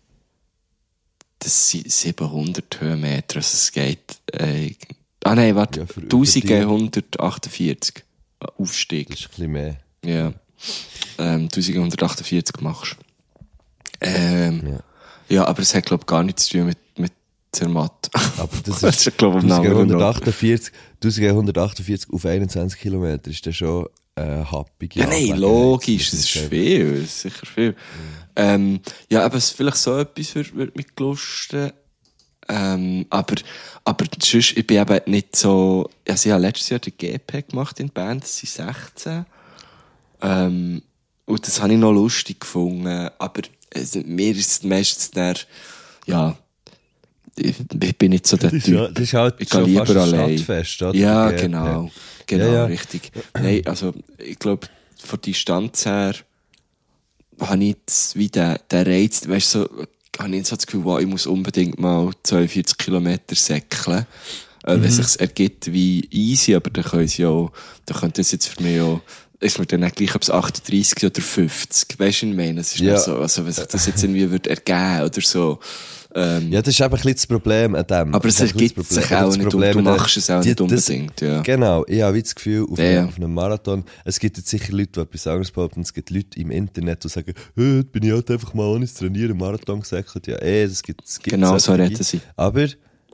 das sind siebenhundert Höhenmeter, also es geht, äh, ah nein, warte, ja, elfhundertachtundvierzig Aufstieg. Das ist ein bisschen mehr. Ja, ähm, elfhundertachtundvierzig machst du. Ähm, ja. ja, aber es hat, glaube ich, gar nichts zu tun mit, mit Zermatt. Aber das ist, das ist glaube ich, elfhundertachtundvierzig auf einundzwanzig Kilometer ist das schon äh, happig. Ja, nein, logisch, das ist viel, das ist sicher viel. Mhm. Ähm, ja, aber vielleicht so etwas würde würd mich lusten. Ähm, aber, aber sonst, ich bin eben nicht so, also ich habe letztes Jahr den G P gemacht in der Band, das sind sechzehn. Ähm, und das habe ich noch lustig gefunden, aber also, mir ist meistens der, ja, ich, ich bin nicht so der das Typ. Ja, das ist halt ich gehe lieber allein. Stadtfest, oder? Ja, genau. Genau, ja, ja. richtig. Nein, also, ich glaube, von der Distanz her habe ich jetzt wie den, den Reiz, weißt du, so, habe ich so das Gefühl, wow, ich muss unbedingt mal zweiundvierzig Kilometer säckeln. Äh, mhm. Wenn es sich ergibt wie easy, aber dann können sie auch, dann könnte das jetzt für mich auch, ist mir dann auch gleich, ob es achtunddreissig oder fünfzig, weißt du, was ich meine? Es ist ja. so, also, wenn sich das jetzt irgendwie würde ergeben oder so. Ähm, ja, das ist eben ein bisschen das Problem an dem. Aber es ergibt sich auch nicht, Problem, und du machst es auch die, nicht unbedingt, das, ja. Genau, ich habe das Gefühl, auf, ja, einem, ja. auf einem Marathon, es gibt jetzt sicher Leute, die etwas anderes behaupten, es gibt Leute im Internet, die sagen, hey, jetzt bin ich halt einfach mal ohne zu trainieren, Marathon gesäckelt. Ja, eh, das gibt es. Genau, so reden sie. Aber,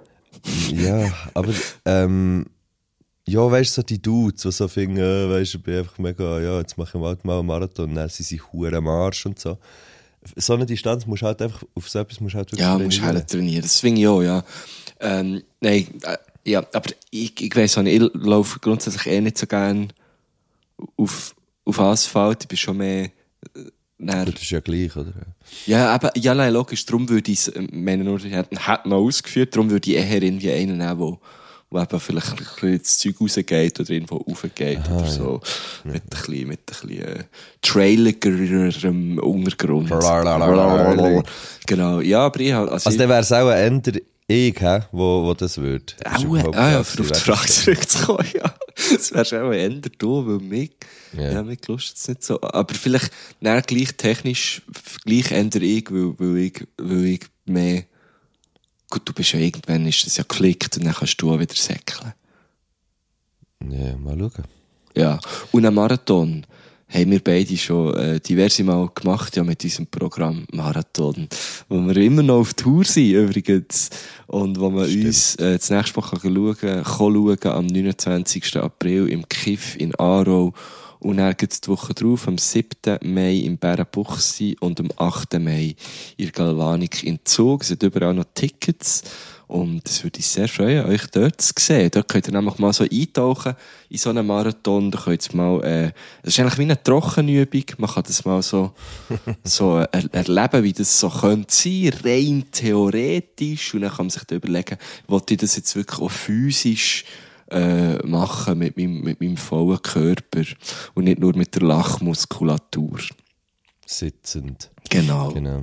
ja, aber, ähm, ja, weißt du, so die Dudes, die so finden, äh, weißt du, ich bin einfach mega, ja, jetzt mache ich halt mal einen Marathon, dann sind sie hure am Arsch und so. So eine Distanz musst du halt einfach, auf so etwas musst du halt wirklich ja, trainieren. Ja, musst halt trainieren, das finde ich auch, ja. Ähm, nein, äh, ja, aber ich, ich weiss auch nicht, ich laufe grundsätzlich eh nicht so gerne auf, auf Asphalt, ich bin schon mehr, äh, das ist ja gleich, oder? Ja, aber, ja, nein, logisch, darum würde ich es, äh, meine nur, ich hätte noch ausgeführt, darum würde ich eher irgendwie einen nehmen, wo wo eben vielleicht ein bisschen das Zeug rausgeht oder irgendwo raufgeht oder so. Ja. Mit ein bisschen, mit ein bisschen äh, trailigerem Untergrund. Genau, ja, aber ich halt... Also, also dann wäre es auch ein Ender ich, he, wo, wo das würde. Auch, ah ja, für auf die Frage zurückzukommen, ja. Das wärst auch ein Ender du, weil mich, ja, ja mich lustet es nicht so. Aber vielleicht, nein, gleich technisch, gleich Ender ich, weil, weil ich, weil ich mehr... Gut, du bist ja irgendwann, ist das ja geklickt und dann kannst du auch wieder säckeln. Ja, mal schauen. Ja, und einen Marathon haben wir beide schon äh, diverse Mal gemacht, ja, mit unserem Programm Marathon, wo wir immer noch auf Tour sind, übrigens. Und wo man Stimmt. uns äh, das nächste Mal kann schauen kann, schauen am neunundzwanzigsten April im Kiff in Aarau. Und dann gibt es die Woche drauf, am siebten Mai in Bärenbuchsee und am achten Mai in der Galvanik in Zug. Es sind überall noch Tickets. Und es würde mich sehr freuen, euch dort zu sehen. Dort könnt ihr nämlich mal so eintauchen in so einen Marathon. Da könnt ihr mal, äh, das ist eigentlich wie eine Trockenübung. Man kann das mal so, so er- erleben, wie das so könnte sein, rein theoretisch. Und dann kann man sich da überlegen, wollte ich das jetzt wirklich auch physisch Äh, machen mit meinem, mit meinem vollen Körper und nicht nur mit der Lachmuskulatur. Sitzend. Genau. Genau.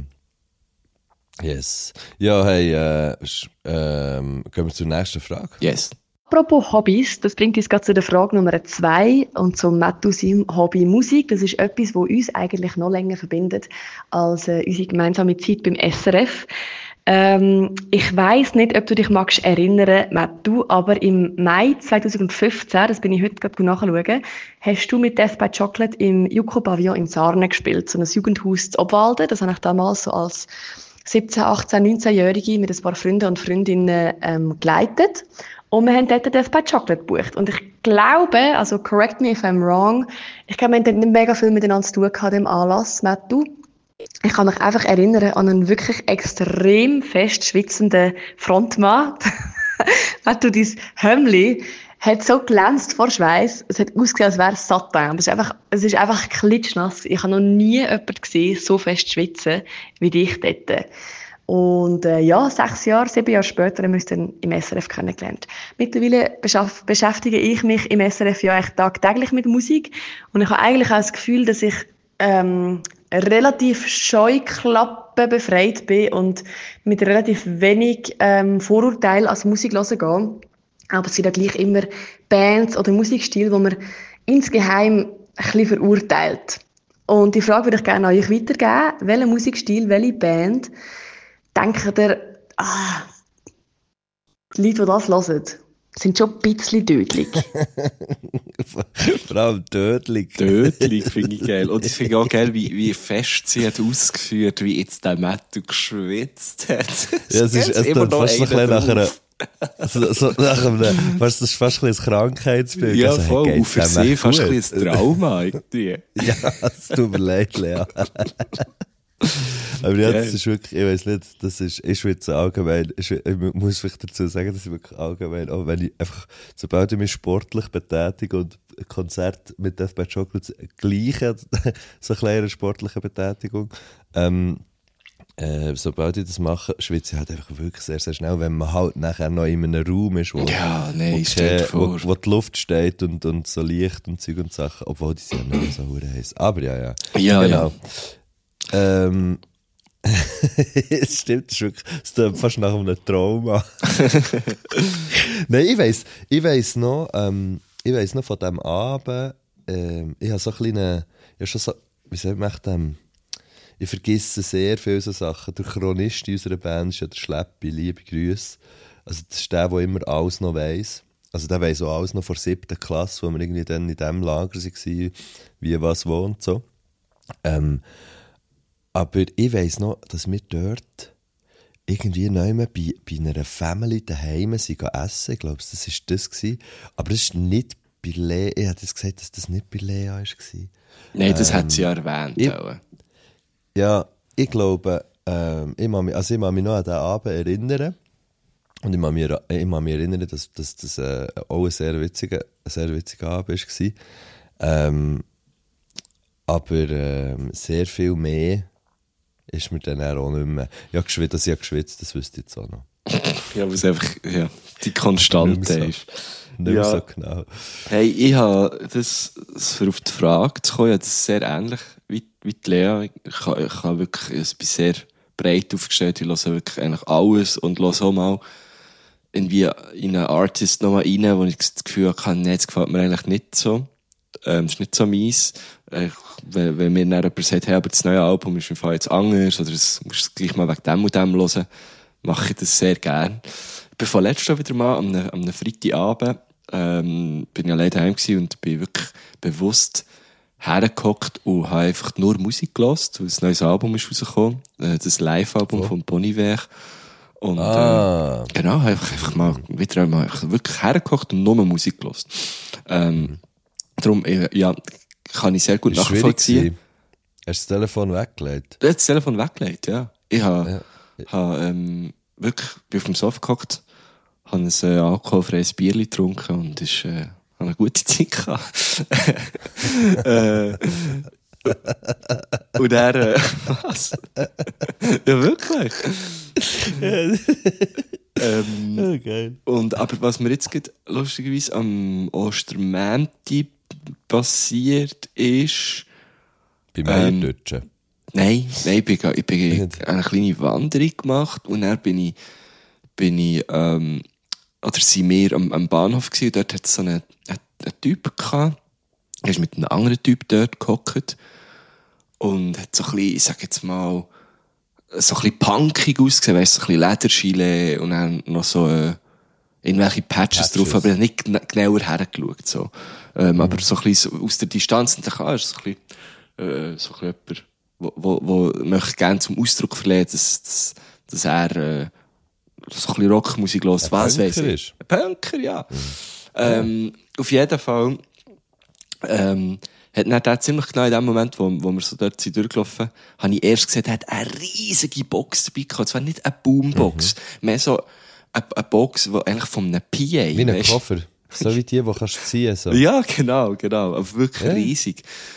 Yes. Ja, hey, äh, sch- ähm, gehen wir zur nächsten Frage. Yes. Apropos Hobbys, das bringt uns gerade zu der Frage Nummer zwei und zum Mattu seinem Hobby Musik. Das ist etwas, was uns eigentlich noch länger verbindet als äh, unsere gemeinsame Zeit beim S R F. Ähm, ich weiss nicht, ob du dich magst erinnern, Mattu, aber im Mai zweitausendfünfzehn, das bin ich heute gerade nachschauen, hast du mit Death by Chocolate im Juko Pavillon in Sarnen gespielt, so ein Jugendhaus zu Obwalden. Das habe ich damals so als siebzehn-, achtzehn-, neunzehnjährige mit ein paar Freunden und Freundinnen ähm, geleitet. Und wir haben dort Death by Chocolate gebucht. Und ich glaube, also correct me if I'm wrong, ich glaube, wir haben dort nicht mega viel miteinander zu tun gehabt, dem Anlass, Mattu. Ich kann mich einfach erinnern an einen wirklich extrem fest schwitzenden Frontmann. Wenn du dein Hemdli hat so glänzt vor Schweiß, es hat ausgesehen, als wäre es Satin. Aber es ist einfach, es ist einfach klitschnass. Ich habe noch nie jemanden gesehen, so fest schwitzen wie dich dort. Und äh, ja, sechs Jahre, sieben Jahre später haben wir uns dann im S R F kennengelernt. Mittlerweile beschaff, beschäftige ich mich im S R F ja echt tagtäglich mit Musik. Und ich habe eigentlich auch das Gefühl, dass ich ähm, relativ Scheuklappen befreit bin und mit relativ wenig ähm, Vorurteilen als Musik hören gehe. Aber es sind ja gleich immer Bands oder Musikstil, die man insgeheim ein bisschen verurteilt. Und die Frage würde ich gerne an euch weitergeben. Welcher Musikstil, welche Band denkt ihr, ah, die Leute, die das hören, sind schon ein bisschen tödlich? Vor allem tödlich. Tödlich finde ich geil. Und ich finde auch geil, wie, wie fest sie hat ausgeführt, wie jetzt der Matthew geschwitzt hat. Ja, es ist, es tut fast ein bisschen nach einer, so, so nach einem, fast, das ist fast ein bisschen ein Krankheitsbild. Ja, also, voll. hey, Und für sie fast ein bisschen ein Trauma irgendwie. Ja, es tut mir leid, Lea. Aber ja, das ist wirklich, ich weiss nicht, das ist, ist jetzt allgemein, ist, ich muss vielleicht dazu sagen, dass ich wirklich allgemein, auch wenn ich einfach, sobald ich mich sportlich betätige und ein Konzert mit Death by Chocolate gleiche, so eine kleine sportliche Betätigung, ähm, äh, sobald ich das mache, schwitze ich halt einfach wirklich sehr, sehr schnell, wenn man halt nachher noch in einem Raum ist, wo, ja, nee, wo, stell dir wo, vor. wo die Luft steht und, und so Licht und Zeug und Sachen, obwohl die sind ja nicht so hure heiß. Aber ja, ja. Ja, genau. ja. Ähm, es stimmt, das ist wirklich, es klingt fast nach einem Trauma. Nein, ich weiss, ich weiss noch, ähm, ich weiss noch von diesem Abend, ähm, ich habe so ein kleine, ich habe schon so, wie soll man ähm, ich vergesse sehr viele so Sachen. Der Chronist in unserer Band ist ja der Schleppi, liebe Grüße. Also das ist der, der immer alles noch weiss. Also der weiss auch alles noch vor siebter Klasse, wo wir irgendwie dann in diesem Lager waren, wie was wo und so. Ähm, Aber ich weiss noch, dass wir dort irgendwie neu bei, bei einer Family daheim sind essen. Ich glaube, das war das. Gewesen. Aber das ist nicht bei Lea. Ich hätte jetzt gesagt, dass das nicht bei Lea war. Nein, das ähm, hat sie ja erwähnt. Ich, auch. ja, ich glaube, ähm, ich kann mich, also ich kann mich noch an diesen Abend erinnern. Und ich kann mich, ich kann mich erinnern, dass, dass das äh, auch ein sehr witziger, ein sehr witziger Abend war. Ähm, aber ähm, sehr viel mehr ist mir dann auch nicht mehr. Ja, geschwitzt, dass ich geschwitzt, das wüsste ich jetzt auch noch. Ja, weil es einfach ja, die Konstante Nicht mehr so. ist. Nicht Ja. mehr so genau. Hey, ich habe das, das für auf die Frage zu kommen, ja, das ist sehr ähnlich wie, wie die Lea. Ich, habe, ich, habe wirklich, ich bin sehr breit aufgestellt, ich höre wirklich eigentlich alles und höre auch mal irgendwie in einen Artist nochmal rein, wo ich das Gefühl habe, nee, das gefällt mir eigentlich nicht so. Ähm, das ist nicht so mies. Äh, wenn, wenn mir dann jemand sagt, hey, aber das neue Album ist im Fall jetzt anders, oder das musst du gleich mal wegen dem und dem hören, mache ich das sehr gern. Ich bin vorletzt wieder mal am einem, am einem Freitagabend, ähm, bin ich allein daheim gewesen und bin wirklich bewusst hergehockt und habe einfach nur Musik gehört, weil ein neues Album ist rausgekommen, äh, das Live-Album oh. von Bon Iver. Und, ah. äh, genau, habe einfach, einfach mal wieder einmal wirklich hergehockt und nur Musik gehört. Ähm, mhm. Darum, ja, kann ich sehr gut ist nachvollziehen. Hast du das Telefon weggelegt? Ich habe das Telefon weggelegt, ja. Ich habe, ja. habe ähm, wirklich, bin auf dem Sofa gehockt, habe ein äh, alkoholfreies Bierchen getrunken und ist, äh, habe eine gute Zeit gehabt. äh, und er, äh, was? Ja, wirklich. ähm, oh, geil. Und, aber was mir jetzt gerade lustigerweise am Ostermänti passiert ist, bei Meierdeutschen? Ähm, nein, nein, ich bin, ich bin eine kleine Wanderung gemacht und dann bin ich, bin ich, ähm, oder sind wir am, am Bahnhof gewesen, dort hat es so einen, einen, einen Typ gehabt, er ist mit einem anderen Typ dort gehockt und hat so ein bisschen, ich sag jetzt mal, so ein bisschen punkig ausgesehen, weißt du, so ein bisschen Lederschile und dann noch so, äh, irgendwelche Patches, Patches drauf, aber nicht genauer hergeschaut, so. Ähm, mhm. Aber so ein bisschen so aus der Distanz, und dann ist so ein bisschen, äh, so ein bisschen jemand, wo, wo, wo möchte gerne zum Ausdruck verleihen, dass, dass, dass er, äh, so ein bisschen Rockmusik hört, ein was weiss Punker ich. Ist. Ein Punker, ja. Mhm. Ähm, auf jeden Fall, ähm, hat dann der ziemlich genau in dem Moment, wo, wo wir so dort sind durchgelaufen, habe ich erst gesehen, er hat eine riesige Box dabei gehabt. Zwar nicht eine Boombox, mhm. mehr so eine, eine Box, die eigentlich von einem P A. Wie ein Koffer. So wie die, die kannst du ziehen. So. Ja, genau, genau. Aber wirklich ja. riesig.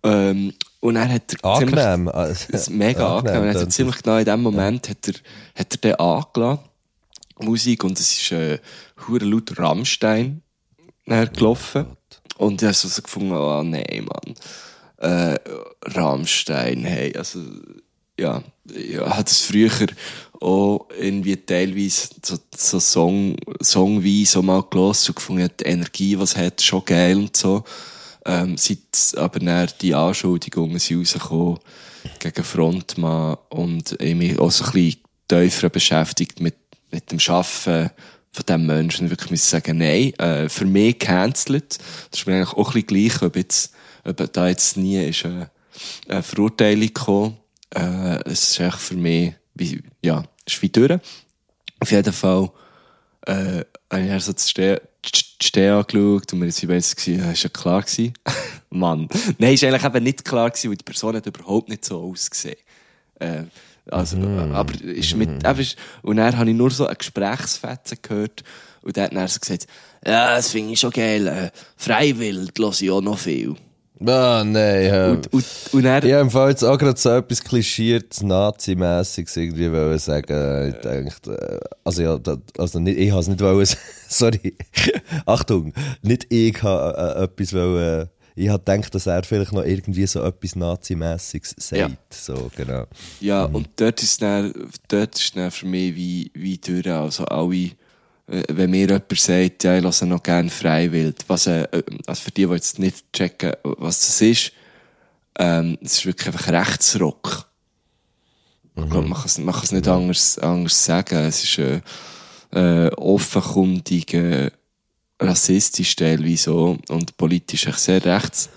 Ähm, und dann hat er Angenehm. ziemlich, mega angenehm. Und er hat ziemlich genau in dem Moment hat er, hat er den angelassen, Musik, und es ist äh, hure laut Rammstein gelaufen. Oh, und ich habe so gefunden, oh nein, Mann. Äh, Rammstein, hey, also, ja, ich habe das früher auch irgendwie teilweise so, so Song, songweise so mal gehört und gefunden, die Energie, was hat, schon geil und so. Ähm, seit aber dann die Anschuldigungen sind rausgekommen gegen Frontmann und ich mich auch so ein bisschen tiefer beschäftigt mit, mit dem Arbeiten von diesem Menschen. Wirklich müssen sagen, nein, äh, für mich cancelled. Das ist mir eigentlich auch ein bisschen gleich, ob jetzt, ob da jetzt nie ist eine, eine Verurteilung gekommen. Äh, es ist echt für mich, wie, ja, ist wie durch. Auf jeden Fall, äh, habe ich so das Stehen, Stehen angeschaut und mir jetzt überlegt, ja, ist ja klar gewesen. Mann. Nein, ist eigentlich eben nicht klar gewesen, weil die Person hat überhaupt nicht so ausgesehen. Äh, also, mm. aber ist mit, eben, und dann habe ich nur so eine Gesprächsfetzen gehört und der hat dann so gesagt, ja, das finde ich schon geil, äh, Freiwild höre ich auch noch viel. Ah, nein, ja. Und, und, und er, ich habe im Fall jetzt auch gerade so etwas klischiertes, Nazi-mässiges irgendwie wollen sagen. Ich denke, also ja, da, also nicht, ich habe es nicht wollen, sorry. Achtung, nicht ich habe äh, etwas wollen, ich habe gedacht, dass er vielleicht noch irgendwie so etwas Nazi-mässiges sagt. Ja. So, genau. Ja, mhm. und dort ist dann, dort ist dann für mich wie, wie durch, also alle, wenn mir jemand sagt, ja, ich höre noch gerne Freiwild, was, äh, also für die, die jetzt nicht checken, was das ist, ähm, es ist wirklich einfach Rechtsrock. Mhm. Ich glaube, man kann es, man kann es nicht anders, anders sagen. Es ist, äh, äh, offenkundig, äh, rassistisch teilweise auch und politisch echt sehr rechts.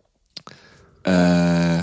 Äh,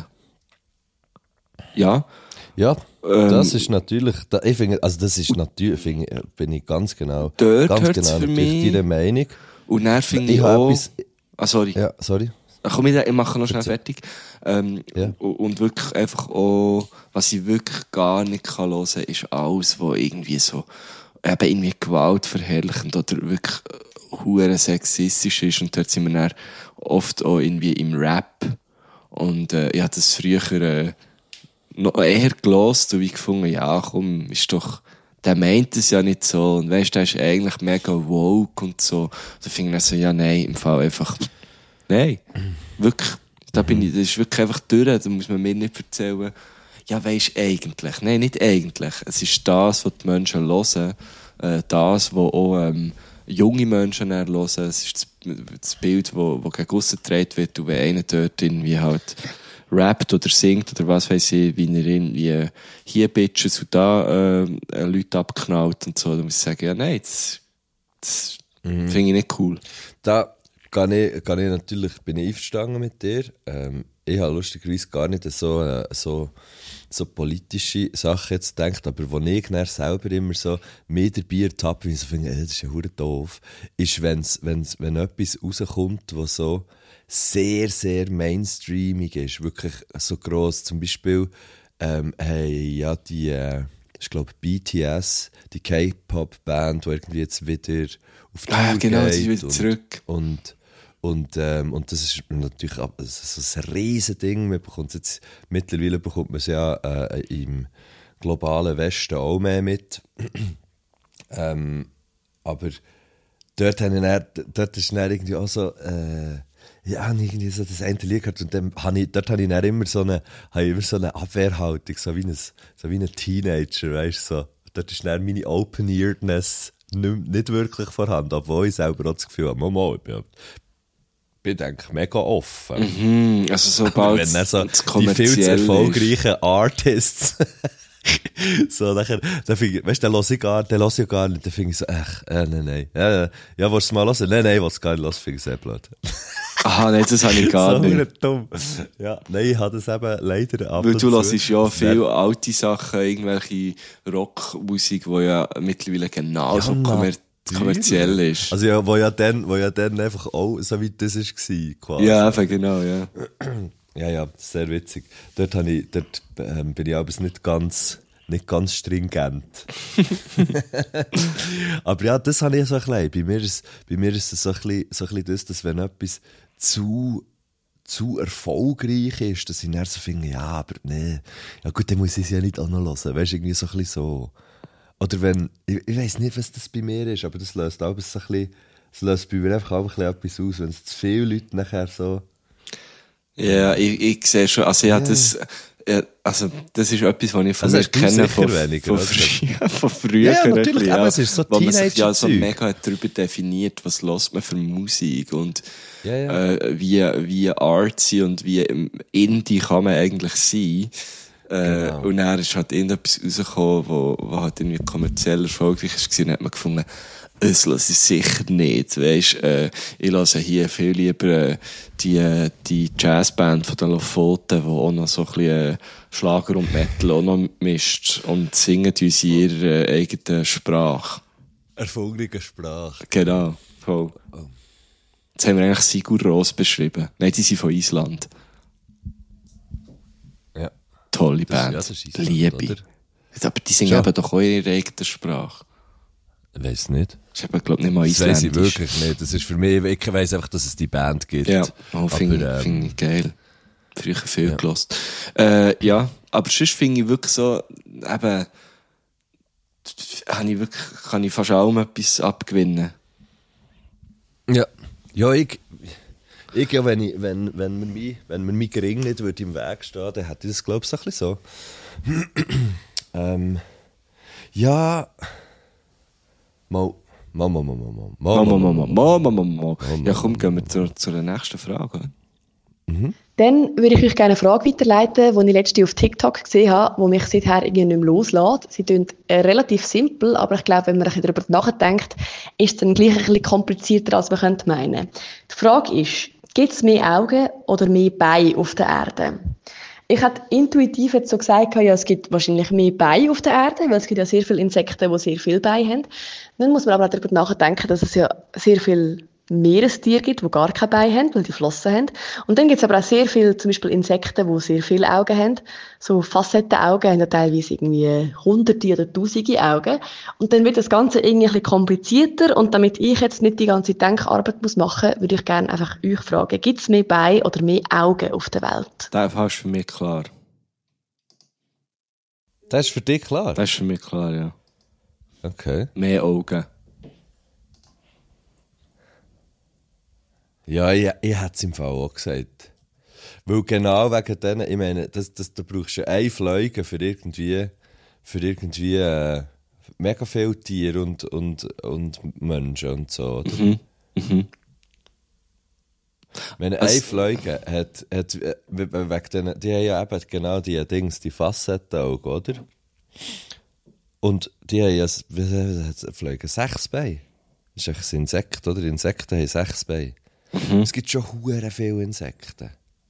ja. Ja. Ähm, das ist natürlich, ich finde, also das ist natürlich, find, bin ich ganz genau, dort ganz hört's genau für mich. deiner Meinung. Und dann finde ich, ich auch, etwas, ah, sorry. Ja, sorry. Komm, ich, ich mache noch schnell fertig. Ähm, ja. Und wirklich einfach auch, was ich wirklich gar nicht kann hören kann, ist alles, was irgendwie so, eben irgendwie Gewalt verherrlichend oder wirklich hure sexistisch ist. Und dort sind wir dann oft auch irgendwie im Rap. Und, äh, ich habe das früher, äh, noch eher gelost und wie gefunden, ja, komm, ist doch, der meint es ja nicht so. Und weißt du, der ist eigentlich mega woke und so. Da finde ich so, ja, nein, im Fall einfach, nein. Wirklich. Da bin ich, das ist wirklich einfach durch. Da muss man mir nicht erzählen, ja, weisst eigentlich. Nein, nicht eigentlich. Es ist das, was die Menschen hören. Äh, das, was auch, ähm, junge Menschen hören. Es ist das, das Bild, das, das gegen aussen getragen wird. Und wenn einer dort irgendwie halt rappt oder singt oder was weiss ich, wie er irgendwie hier Bitches und da äh, Leute abknallt und so, dann muss ich sagen, ja nein, das, das mhm. finde ich nicht cool. Da kann ich, kann ich natürlich, bin ich einverstanden mit dir. Ähm, ich habe lustigerweise gar nicht so, äh, so, so politische Sachen jetzt gedacht, aber wo ich dann selber immer so mit dabei ertappe, wie ich so finde, ey, das ist ja verdammt doof, ist, wenn's, wenn's, wenn etwas rauskommt, was so sehr, sehr mainstreamig ist, wirklich so gross. Zum Beispiel, ähm, hey, ja, die, äh, ich glaube, B T S, die K-Pop-Band, die irgendwie jetzt wieder auf Tour ah, genau, geht. sie ist wieder und, zurück. Und, und, ähm, und das ist natürlich das ist ein riesen Ding. Man bekommt jetzt, mittlerweile bekommt man es ja äh, im globalen Westen auch mehr mit. ähm, aber dort, habe ich dann, dort ist dann irgendwie auch so, äh, ja, irgendwie so das eine Lied gehört und dann habe ich, dort habe ich dann immer so eine, habe ich immer so eine Abwehrhaltung, so wie ein, so wie ein Teenager, weißt du, so. Dort ist dann meine Open-Earedness nicht, nicht wirklich vorhanden, obwohl ich selber auch das Gefühl habe, Mama, ich bin, bin denke mega offen. Mhm, also sobald wenn dann so es die viel zu erfolgreichen ist. Artists so, nachher, dann finde ich, weißt du, den höre ich gar, den höre ich gar nicht, dann finde ich so, ach, äh, nein, nein, ja, ja, willst du mal hören? Nein, nein, willst du gar nicht hören, finde ich sehr blöd. Aha, nein, das habe ich gar so nicht. Dumm. Ja, nein, ich habe das eben leider ab Weil und du zu. hörst ja viele alte Sachen, irgendwelche Rockmusik, die ja mittlerweile genauso Ja, kommer kommerziell ist. Also ja, wo ja dann, wo ja dann einfach auch so weit das war, quasi. Ja, einfach genau, ja. Ja, ja, sehr witzig. Dort, habe ich, dort ähm, bin ich aber nicht ganz, nicht ganz stringent. Aber ja, das habe ich so ein bisschen. Bei mir ist, bei mir ist es so ein bisschen, so ein bisschen das, dass wenn etwas zu, zu erfolgreich ist, dass ich dann so finde, ja, aber nee, ja gut, dann muss ich es ja nicht auch noch hören. Weißt du, irgendwie so ein bisschen so. Oder wenn, ich, ich weiss nicht, was das bei mir ist, aber das löst auch so ein bisschen, das löst bei mir einfach auch ein bisschen etwas aus, wenn es zu viele Leute nachher so... Ja, ich, ich sehe schon, also ja, das, ja, also, das ist etwas, was ich von Also mir hast du kenne, sicher von, weniger, von, oder? früher, von früher. Ja, ja, natürlich, ein bisschen, aber es ist so wo man sich ja so Teenager-Zeug. mega darüber definiert, was hört man für Musik und Ja, ja. Äh, wie, wie artsy und wie indie kann man eigentlich sein. Äh, Genau. Und dann ist halt irgendetwas rausgekommen, wo, wo halt irgendwie kommerziell erfolgreich ist, und dann hat man gefunden, das lasse ich sicher nicht, weisst, äh, ich lasse hier viel lieber äh, die, die Jazzband von den Lofoten, die auch noch so ein bisschen äh, Schlager und Metal auch noch mischt und singen uns in ihrer äh, eigenen Sprache. Erfolgreiche Sprache. Genau, voll. Jetzt haben wir eigentlich Sigur Rós beschrieben. Nein, die sind von Island. Ja. Tolle Das ist- Band. ja, das ist Island, Liebe. oder? Aber die singen Ja. eben doch auch in ihrer eigenen Sprache. Ich weiss nicht. Das ist eben, glaube ich, nicht mal Das weiss ich isländisch. wirklich nicht. Das ist für mich, ich weiss einfach, dass es die Band gibt. Ja, oh, finde ich, Aber, ähm, find ich geil. Früher viel ja. gelost. Äh, ja, aber sonst finde ich wirklich so, eben, habe ich wirklich, kann ich fast auch etwas abgewinnen. Ja. Ja, ich, ich ja, wenn, ich, wenn, wenn, mir mein, wenn mir mein Gering nicht würde im Weg stehen, dann hätte ich das, glaube ich, so ein bisschen so. ähm, ja. Mal, mal, mal, mal, mal, mal, Mama, Mama, Mama, Mama, Mama. Mama, Ja, komm, gehen wir zur, zur nächsten Frage. Dann würde ich euch gerne eine Frage weiterleiten, die ich letztens auf TikTok gesehen habe, die mich seither irgendwie nicht mehr loslässt. Sie klingt äh, relativ simpel, aber ich glaube, wenn man ein bisschen darüber nachdenkt, ist es dann gleich ein bisschen komplizierter, als man könnte meinen. Die Frage ist, gibt es mehr Augen oder mehr Beine auf der Erde? Ich hätte intuitiv jetzt so gesagt, ja, es gibt wahrscheinlich mehr Beine auf der Erde, weil es gibt ja sehr viele Insekten, die sehr viele Beine haben. Dann muss man aber auch darüber nachdenken, dass es ja sehr viele Meerestiere gibt, die gar keine Beine haben, weil die Flossen haben. Und dann gibt es aber auch sehr viele, zum Beispiel Insekten, die sehr viele Augen haben. So Facettenaugen haben ja teilweise irgendwie hunderte oder tausende Augen. Und dann wird das Ganze irgendwie ein bisschen komplizierter. Und damit ich jetzt nicht die ganze Denkarbeit muss machen muss, würde ich gerne einfach euch fragen, gibt es mehr Beine oder mehr Augen auf der Welt? Das ist für mich klar. Das ist für dich klar? Das ist für mich klar, ja. Okay. Mehr Augen. Ja, ich, ich hätte es im Fall auch gesagt. Weil genau wegen denen, ich meine, das, das, da brauchst du eine Fliege für irgendwie, für irgendwie äh, mega viele Tiere und, und, und Menschen und so. Oder? Mhm. Mhm. Wenn eine Also- Fliege hat, hat äh, we- we- wegen denen, die haben ja eben genau die Dings, die Facettenaugen, oder? Und die haben ja, was hat Fliege? Sechs Beine. Das ist eigentlich ein Insekt, oder? Insekten haben sechs Beine. Mhm. Es gibt schon hure viele Insekten.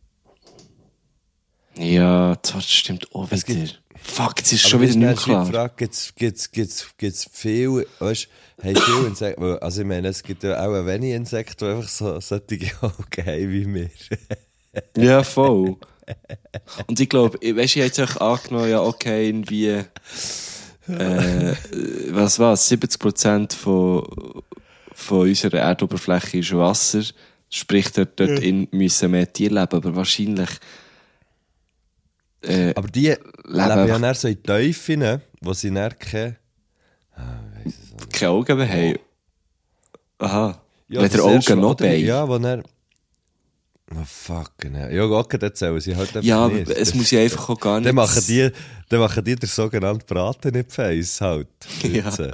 Ja, das stimmt auch Es wieder. gibt- Fuck, jetzt ist Aber schon wieder das nicht mehr ist die klar. Frage, gibt's, gibt's, gibt's, gibt's viel, weißt, haben viele Insekten, weil- also ich meine, es gibt ja auch wenige Insekten, die einfach so solche Augen haben wie wir. Ja, voll. Und ich glaube, weißt du, ich hätte jetzt auch angenommen, ja, okay, irgendwie, äh, was war's, siebzig Prozent von, von unserer Erdoberfläche ist Wasser. Sprich, dort, dort in müssen mehr Tiere leben, aber wahrscheinlich, äh, Aber die leben ja einfach- dann so in Teufeln, wo sie dann keine... Ah, ich weiss es auch nicht. keine Augen mehr haben. Aha. Ja, Weder das Augen erste Mal, noch oder? Beine. Ja, wo dann... Oh, fuck, genau. Ja, okay, das erzählen sie halt einfach Ja, nicht. aber es muss ja einfach auch gar nicht... Dann machen die, dann machen die den sogenannten Braten nicht Face halt. Ja. Jetzt, äh,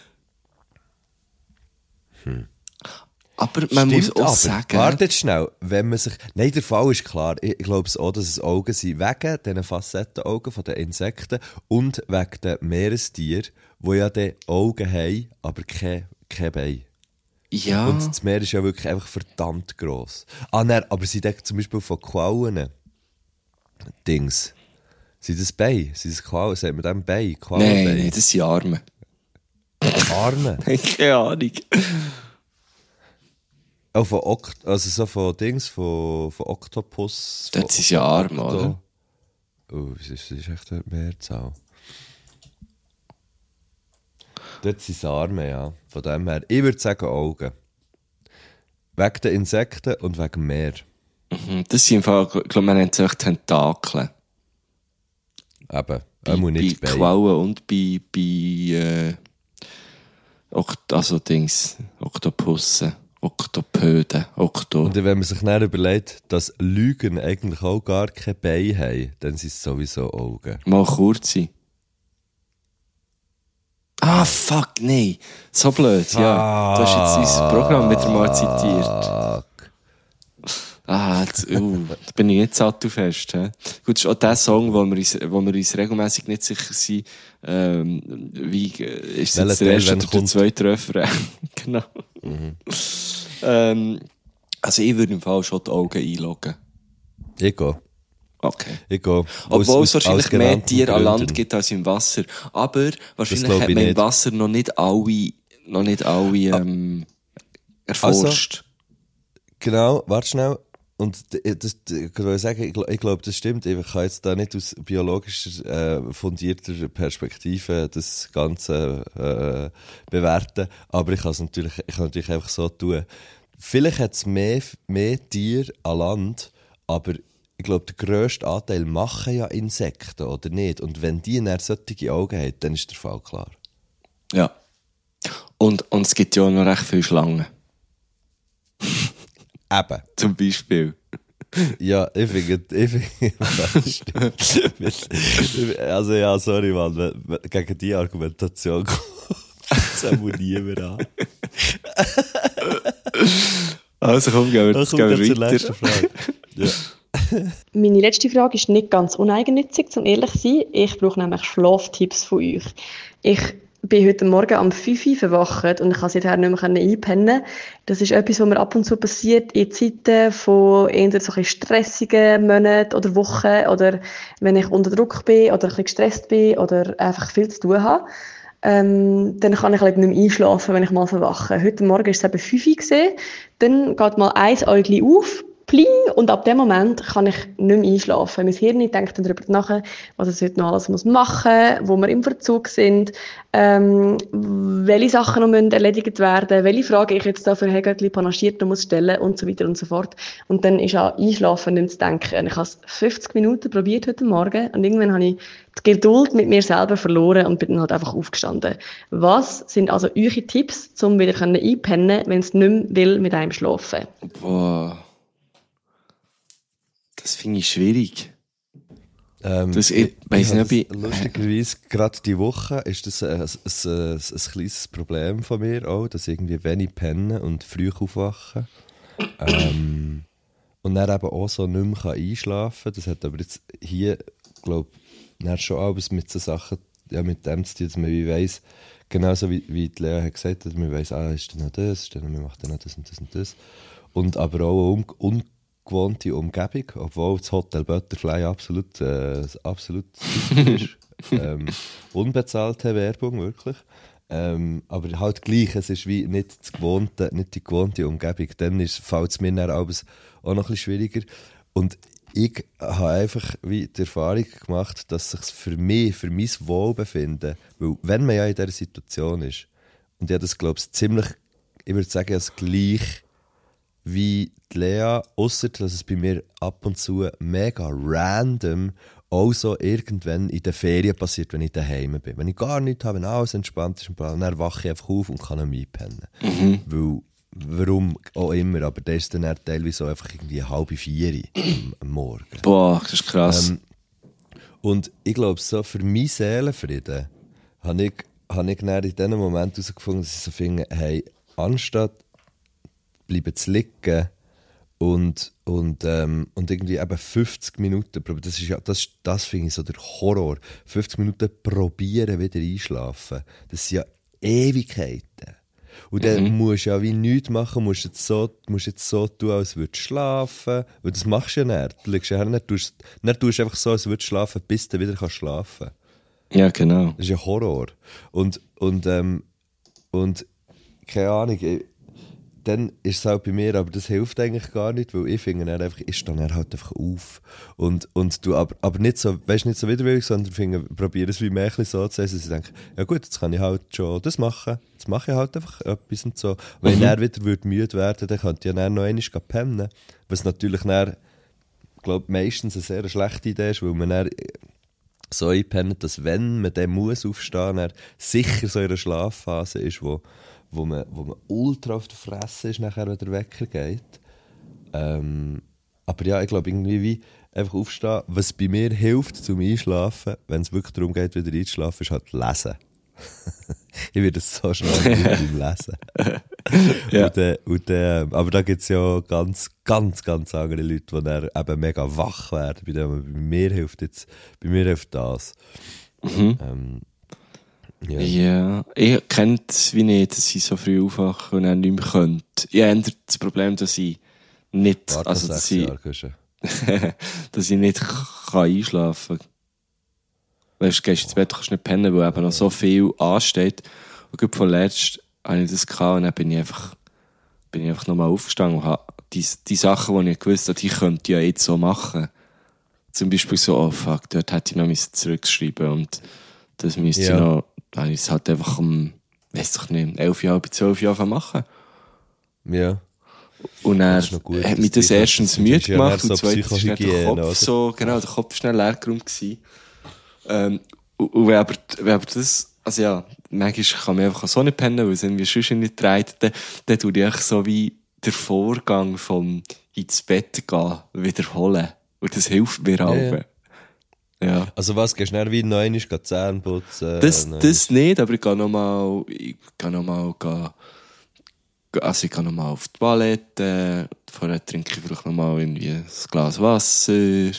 Aber man Stimmt, muss auch aber, sagen... Wartet schnell, wenn man sich... Nein, der Fall ist klar. Ich, ich glaube auch, dass es Augen sind. Wegen diesen Facettenaugen von den Insekten und wegen den Meerestieren, die ja die Augen haben, aber keine, keine Beine. Ja, Und das Meer ist ja wirklich einfach verdammt gross. Ah, nein, aber sie denken zum Beispiel von Quallen. Dings. Sind das Beine? Sind das Quallen? Sagt man dem Bein? nein, Quallenbein? nein, das sind Arme. Arme? Keine Ahnung. Auch von Okt also so von Dings, von, von Oktopus. Dort sind sie ja Arme, oder? Oh, das ist, das ist echt eine Mehrzahl. Dort sind es Arme, ja. Von dem her. Ich würde sagen Augen. Wegen den Insekten und wegen dem Meer. Mhm. Das sind im Fall, ich glaube, man nennt es auch Tentakel. Eben, Bei, er muss nicht bei Bein. Quallen und bei, bei äh, Okt- also Dings, Oktopussen, Oktopöden, Okto... Und wenn man sich dann überlegt, dass Lügen eigentlich auch gar kein Bein haben, dann sind es sowieso Augen. Mal kurze. Ah, fuck, nein. So blöd, ja. Du hast jetzt unser Programm wieder mal zitiert. Fuck. Ah, jetzt, uh, da bin ich nicht satt auf fest. He? Gut, das ist auch der Song, wo wir uns, wo wir uns regelmässig nicht sicher sind, ähm, wie, äh, ist es jetzt der Teil, erste wenn oder der kommt? zweite Refrain? Genau. Mhm. Ähm, also ich würde im Fall schon die Augen einloggen. Ich gehe. Okay. Ich gehe. Obwohl es wahrscheinlich mehr genannten Tiere an Land Gründen. gibt als im Wasser. Aber wahrscheinlich glaub hat ich man im nicht. Wasser noch nicht alle, noch nicht alle, ähm, erforscht. Genau, warte schnell. Und d- das, d- ich will sagen, ich, gl- ich glaube, das stimmt. Ich kann jetzt da nicht aus biologischer, äh, fundierter Perspektive das Ganze äh, bewerten. Aber ich kann es natürlich, ich kann natürlich einfach so tun. Vielleicht hat es mehr, mehr Tiere an Land, aber ich glaube, der grösste Anteil machen ja Insekten, oder nicht? Und wenn die dann solche Augen haben, dann ist der Fall klar. Ja. Und, und es gibt ja auch noch recht viele Schlangen. Eben. Zum Beispiel. Ja, ich finde, ich finde, das stimmt. Also ja, sorry, Mann, wenn- wenn- gegen die Argumentation kommt es auch niemand an. Also komm, gehen wir, Dann jetzt kommt gehen wir zur wir nächsten weiter. Frage. Ja. Meine letzte Frage ist nicht ganz uneigennützig, um ehrlich zu sein. Ich brauche nämlich Schlaftipps von euch. Ich bin heute Morgen um fünf Uhr verwacht und ich kann seither nicht mehr einpennen. Das ist etwas, was mir ab und zu passiert in Zeiten von eher so ein bisschen stressigen Monaten oder Wochen oder wenn ich unter Druck bin oder ein bisschen gestresst bin oder einfach viel zu tun habe. Ähm, dann kann ich halt nicht mehr einschlafen, wenn ich mal verwache. Heute Morgen war es eben fünf Uhr gewesen. Dann geht mal ein Äugli auf, pling, und ab dem Moment kann ich nicht mehr einschlafen. Mein Hirn denkt dann darüber nach, was es heute noch alles muss machen muss, wo wir im Verzug sind, ähm, welche Sachen noch müssen erledigt werden, welche Frage ich jetzt da für Hegel panaschiert noch muss stellen und so weiter und so fort. Und dann ist an Einschlafen nicht mehr zu denken. Ich habe es fünfzig Minuten probiert heute Morgen und irgendwann habe ich die Geduld mit mir selber verloren und bin dann halt einfach aufgestanden. Was sind also eure Tipps, um wieder einpennen, wenn es nicht mehr will mit einem schlafen? Boah. Das finde ich schwierig. Ähm, Das- ich weiss habe nicht, ob das Lustigerweise, gerade diese Woche ist das ein, ein, ein, ein kleines Problem von mir auch, dass ich irgendwie wenig penne und früh aufwache. ähm, und dann eben auch so nicht mehr einschlafen kann. Das hat aber jetzt hier, glaube ich, schon alles mit so Sachen, ja, mit dem zu tun, dass man wie weiss, genauso wie, wie die Lea hat gesagt hat, man weiss, ah, ist dann noch das, ist dann, man macht dann noch das und das und das. Und aber auch eine un ungewohnte Umgebung, obwohl das Hotel Butterfly absolut, äh, absolut ist. ähm, unbezahlte Werbung, wirklich. Ähm, aber halt gleich, es ist wie nicht, das gewohnte, nicht die gewohnte Umgebung. Dann fällt es mir dann alles auch noch ein bisschen schwieriger. Und ich habe einfach wie die Erfahrung gemacht, dass es sich für mich, für mein Wohlbefinden, weil wenn man ja in dieser Situation ist, und ich habe das, glaube ich, ziemlich, ich würde sagen, das gleich wie die Lea, ausser dass es bei mir ab und zu mega random auch so irgendwann in den Ferien passiert, wenn ich daheim bin. Wenn ich gar nichts habe, wenn alles entspannt ist, und dann wache ich einfach auf und kann nicht einpennen. Mhm. Weil, warum auch immer, aber der ist dann eher teilweise auch einfach irgendwie halb vier am, am Morgen. Boah, das ist krass. Ähm, und ich glaube, so für meinen Seelenfrieden habe ich, habe ich dann in diesem Moment herausgefunden, dass ich so finde, hey, anstatt bleiben zu liegen und, und, ähm, und irgendwie eben fünfzig Minuten, das, ist ja, das, das finde ich so der Horror, fünfzig Minuten probieren, wieder einschlafen, das sind ja Ewigkeiten. Und dann Mhm. musst du ja wie nichts machen, musst jetzt so, musst jetzt so tun, als würdest du schlafen, weil das machst du ja nicht. Du liegst ja her, nicht, tust, nicht tust du einfach so, als würdest du schlafen, bis du wieder kannst schlafen. Ja, genau. Das ist ja Horror. Und, und, ähm, und keine Ahnung, ich, dann ist es halt bei mir, aber das hilft eigentlich gar nicht, weil ich finde dann einfach, ich stehe dann halt einfach auf. Und, und du, aber, aber nicht so, weißt, nicht so widerwillig, sondern finde, probiere es wie mehr so zu sagen, dass ich denke, ja gut, jetzt kann ich halt schon das machen, jetzt mache ich halt einfach etwas und so. Und wenn Mhm. ich dann wieder würde müde werden, dann könnte ich dann noch einmal pennen. Was natürlich dann, glaube meistens eine sehr schlechte Idee ist, weil man dann so einpennt, dass wenn man dann muss aufstehen, dann sicher so in einer Schlafphase ist, wo wo man, wo man ultra auf der Fresse ist, nachher, wenn der Wecker geht. Ähm, aber ja, ich glaube, irgendwie wie einfach aufstehen. Was bei mir hilft zum Einschlafen, wenn es wirklich darum geht, wieder einzuschlafen, ist halt lesen. Ich werde so schnell müde beim Lesen. Ja. Und, äh, und, äh, aber da gibt es ja ganz, ganz, ganz andere Leute, die dann eben mega wach werden. Bei, dem, bei mir hilft jetzt, bei mir hilft das. Mhm. Ähm, ja. Ja, ich kenne es wie nicht, dass ich so früh aufwache und dann nicht mehr könnte. Ich habe eher das Problem, dass ich nicht, Warte also noch dass sechs ich, Jahre, Guschen. dass ich nicht kann einschlafen kann. Weißt du, gehst ins Bett, kannst nicht pennen, weil eben noch so viel ansteht. Und gerade von letzt habe ich das gehabt und dann bin ich einfach, bin ich einfach nochmal aufgestanden und habe die, die Sachen, die ich gewusst habe, die könnte ich ja jetzt so machen. Zum Beispiel so, oh fuck, dort hätte ich noch zurückschreiben und das müsste Ja. ich noch, dann habe ich es halt einfach um, weiss doch nicht, elf Jahre, bis zwölf Jahre machen. Ja. Und dann Das ist noch gut, hat dass mich das die- erstens das müde ist ja gemacht mehr und so zweitens war der Psychohygiene, Kopf oder? so, genau, der Kopf war schnell leer gewesen. Ähm, und, und wenn aber, wenn aber das, also ja, manchmal kann man einfach so nicht pennen, weil es irgendwie sonst nicht trägt, dann, dann tue ich echt so wie den Vorgang vom ins Bett gehen wiederholen. Und das hilft mir auch. ja. Ja. Also was, gehst du dann wie noch einmal gehen Zähne putzen? Das, Nein. das nicht, aber ich gehe nochmal, ich gehe nochmal, also ich gehe nochmal auf die Toilette, vorher trinke ich vielleicht nochmal irgendwie ein Glas Wasser,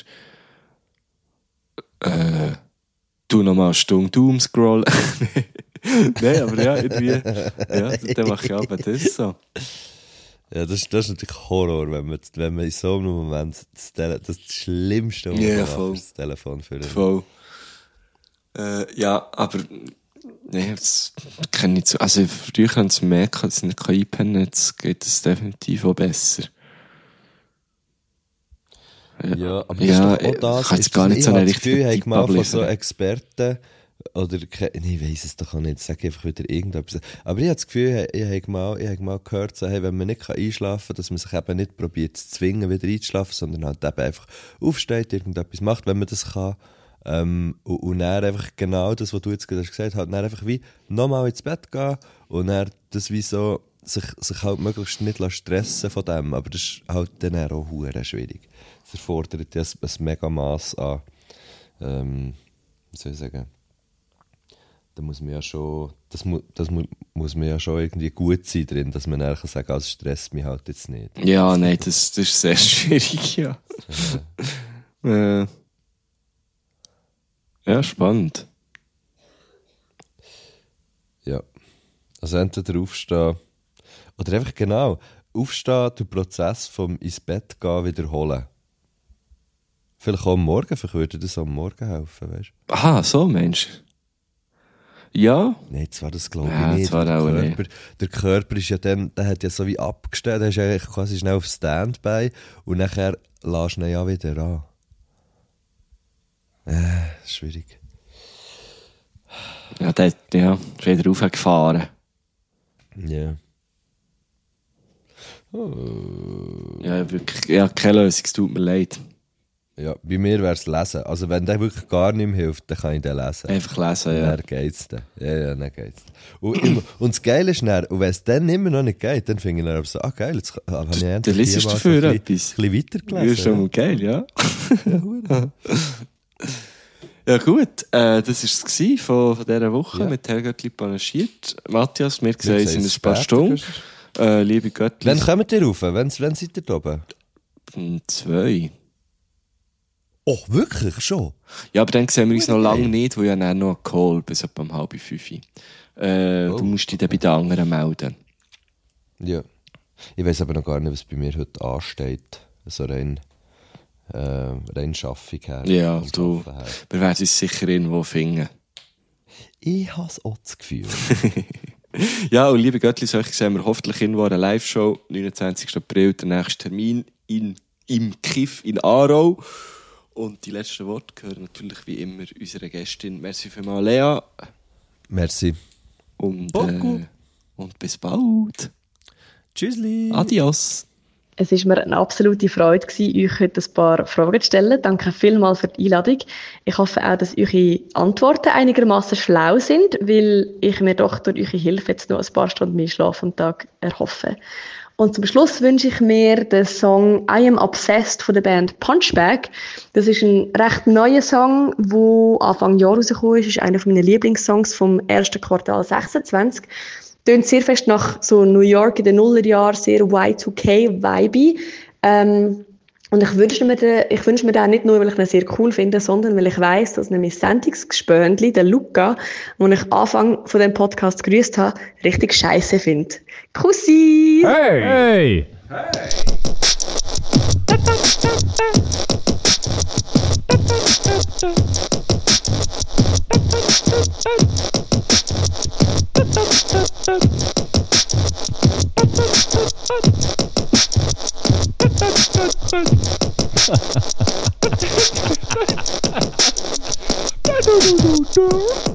äh, tu nochmal eine Stunde Doom scrollen. Nein, aber ja, irgendwie, ja, dann mache ich aber das so. Ja, das, das ist natürlich Horror, wenn man, wenn man in so einem Moment das, Tele das, das Schlimmste, was man Ja, kann voll. machen, ist das Telefon führen. Voll. Äh, ja, aber, nee, das kenne ich so. Also, früher kann ich es merken, dass ich nicht einpennen kann, jetzt geht es definitiv auch besser. Ja, aber Ja, das ist doch auch das. ich kann jetzt ist gar das- nicht so ich einen habe das richtigen Gefühl, ich Tipp habe mal von so abliefern. Experten, oder, ke- nee, ich weiss es doch auch nicht, sag einfach wieder irgendetwas. Aber ich habe das Gefühl, ich, ich habe mal, ich habe mal gehört, so, hey, wenn man nicht einschlafen kann, dass man sich eben nicht probiert zu zwingen, wieder einzuschlafen, sondern halt eben einfach aufsteht, irgendetwas macht, wenn man das kann. Ähm, und, und dann einfach genau das, was du jetzt gerade hast gesagt hast, halt dann einfach wie nochmal ins Bett gehen und dann das wie so, sich, sich halt möglichst nicht stressen von dem, aber das ist halt dann auch hure schwierig. Das erfordert ja ein, ein mega Mass an, ähm, wie soll ich sagen, da muss man ja schon, das, mu, das mu, muss man ja schon irgendwie gut sein drin, dass man dann kann sagen, also stresst mich halt jetzt nicht. Ja, nein, das, das ist sehr schwierig, ja. äh, ja, spannend. Ja. Also entweder aufstehen, oder einfach genau, aufstehen, den Prozess vom ins Bett gehen wiederholen. Vielleicht auch am Morgen, vielleicht würde das am Morgen helfen, weißt du? Aha, so, Mensch. Ja, Nein, zwar das glaube ich Ja, nicht. zwar Der auch Körper, der Körper ist ja dann, der hat ja so wie abgestellt, der ist eigentlich quasi schnell auf Standby und nachher lässt du ihn ja wieder an. Äh, schwierig. ja, der, ja, ist wieder raufgefahren. Ja. Ja, wirklich, ja, keine Lösung, es tut mir leid. Ja, bei mir wäre es lesen. Also wenn der wirklich gar nicht mehr hilft, dann kann ich den lesen. Einfach lesen, ja. Dann geht's dann. Ja, ja, dann geht's. Und, immer- und das Geile ist dann, und wenn es dann immer noch nicht geht, dann finde ich dann aber so, ah geil, jetzt habe ich endlich Dann liest hier du mal dafür so ein etwas. bisschen, bisschen weitergelesen. Ja, ist schon mal geil, ja. Ja gut, äh, das war es gewesen von, von dieser Woche Ja. mit Herr Göttli panaschiert. Matthias, wir sehen uns sehen in uns ein paar später, Stunden. Gustav. Äh, liebe Göttli. Wann kommt ihr rauf? Wann, wann seid ihr da oben? Hm, Zwei. Oh, wirklich? Schon? Ja, aber dann sehen wir uns noch Okay. lange nicht, weil ja dann noch ein Call bis etwa um halb fünf. Äh, Oh. Du musst dich dann bei den anderen melden. Ja. Ich weiß aber noch gar nicht, was bei mir heute ansteht. So rein, äh, rein Schaffung her. Ja, vom du. Schaffen her. Wir werden uns sicher irgendwo finden. Ich habe auch das Gefühl. Ja, und liebe Göttli, solche sehen wir hoffentlich irgendwo eine Live-Show, neunundzwanzigsten April, der nächste Termin in, im Kiff in Aarau. Und die letzten Worte gehören natürlich wie immer unserer Gästin. Merci vielmals, Lea. Merci. Und, äh, und bis bald. Tschüssli. Adios. Es war mir eine absolute Freude, euch heute ein paar Fragen zu stellen. Danke vielmals für die Einladung. Ich hoffe auch, dass eure Antworten einigermaßen schlau sind, weil ich mir doch durch eure Hilfe jetzt noch ein paar Stunden mehr Schlaf am Tag erhoffe. Und zum Schluss wünsche ich mir den Song I Am Obsessed von der Band Punchbag. Das ist ein recht neuer Song, der Anfang Jahr rausgekommen ist. Das ist einer meiner Lieblingssongs vom ersten Quartal sechsundzwanzig. Tönt sehr fest nach so New York in den Nullerjahren, sehr Y zwei K-Vibe. Ähm, und ich wünsche mir den, ich wünsche mir den nicht nur, weil ich ihn sehr cool finde, sondern weil ich weiss, dass nämlich Sendungsgespönli, der Luca, den ich Anfang von dem Podcast gegrüßt habe, richtig scheiße findet. Kussi! Hey! Hey! Hey! Ha ha ha ha!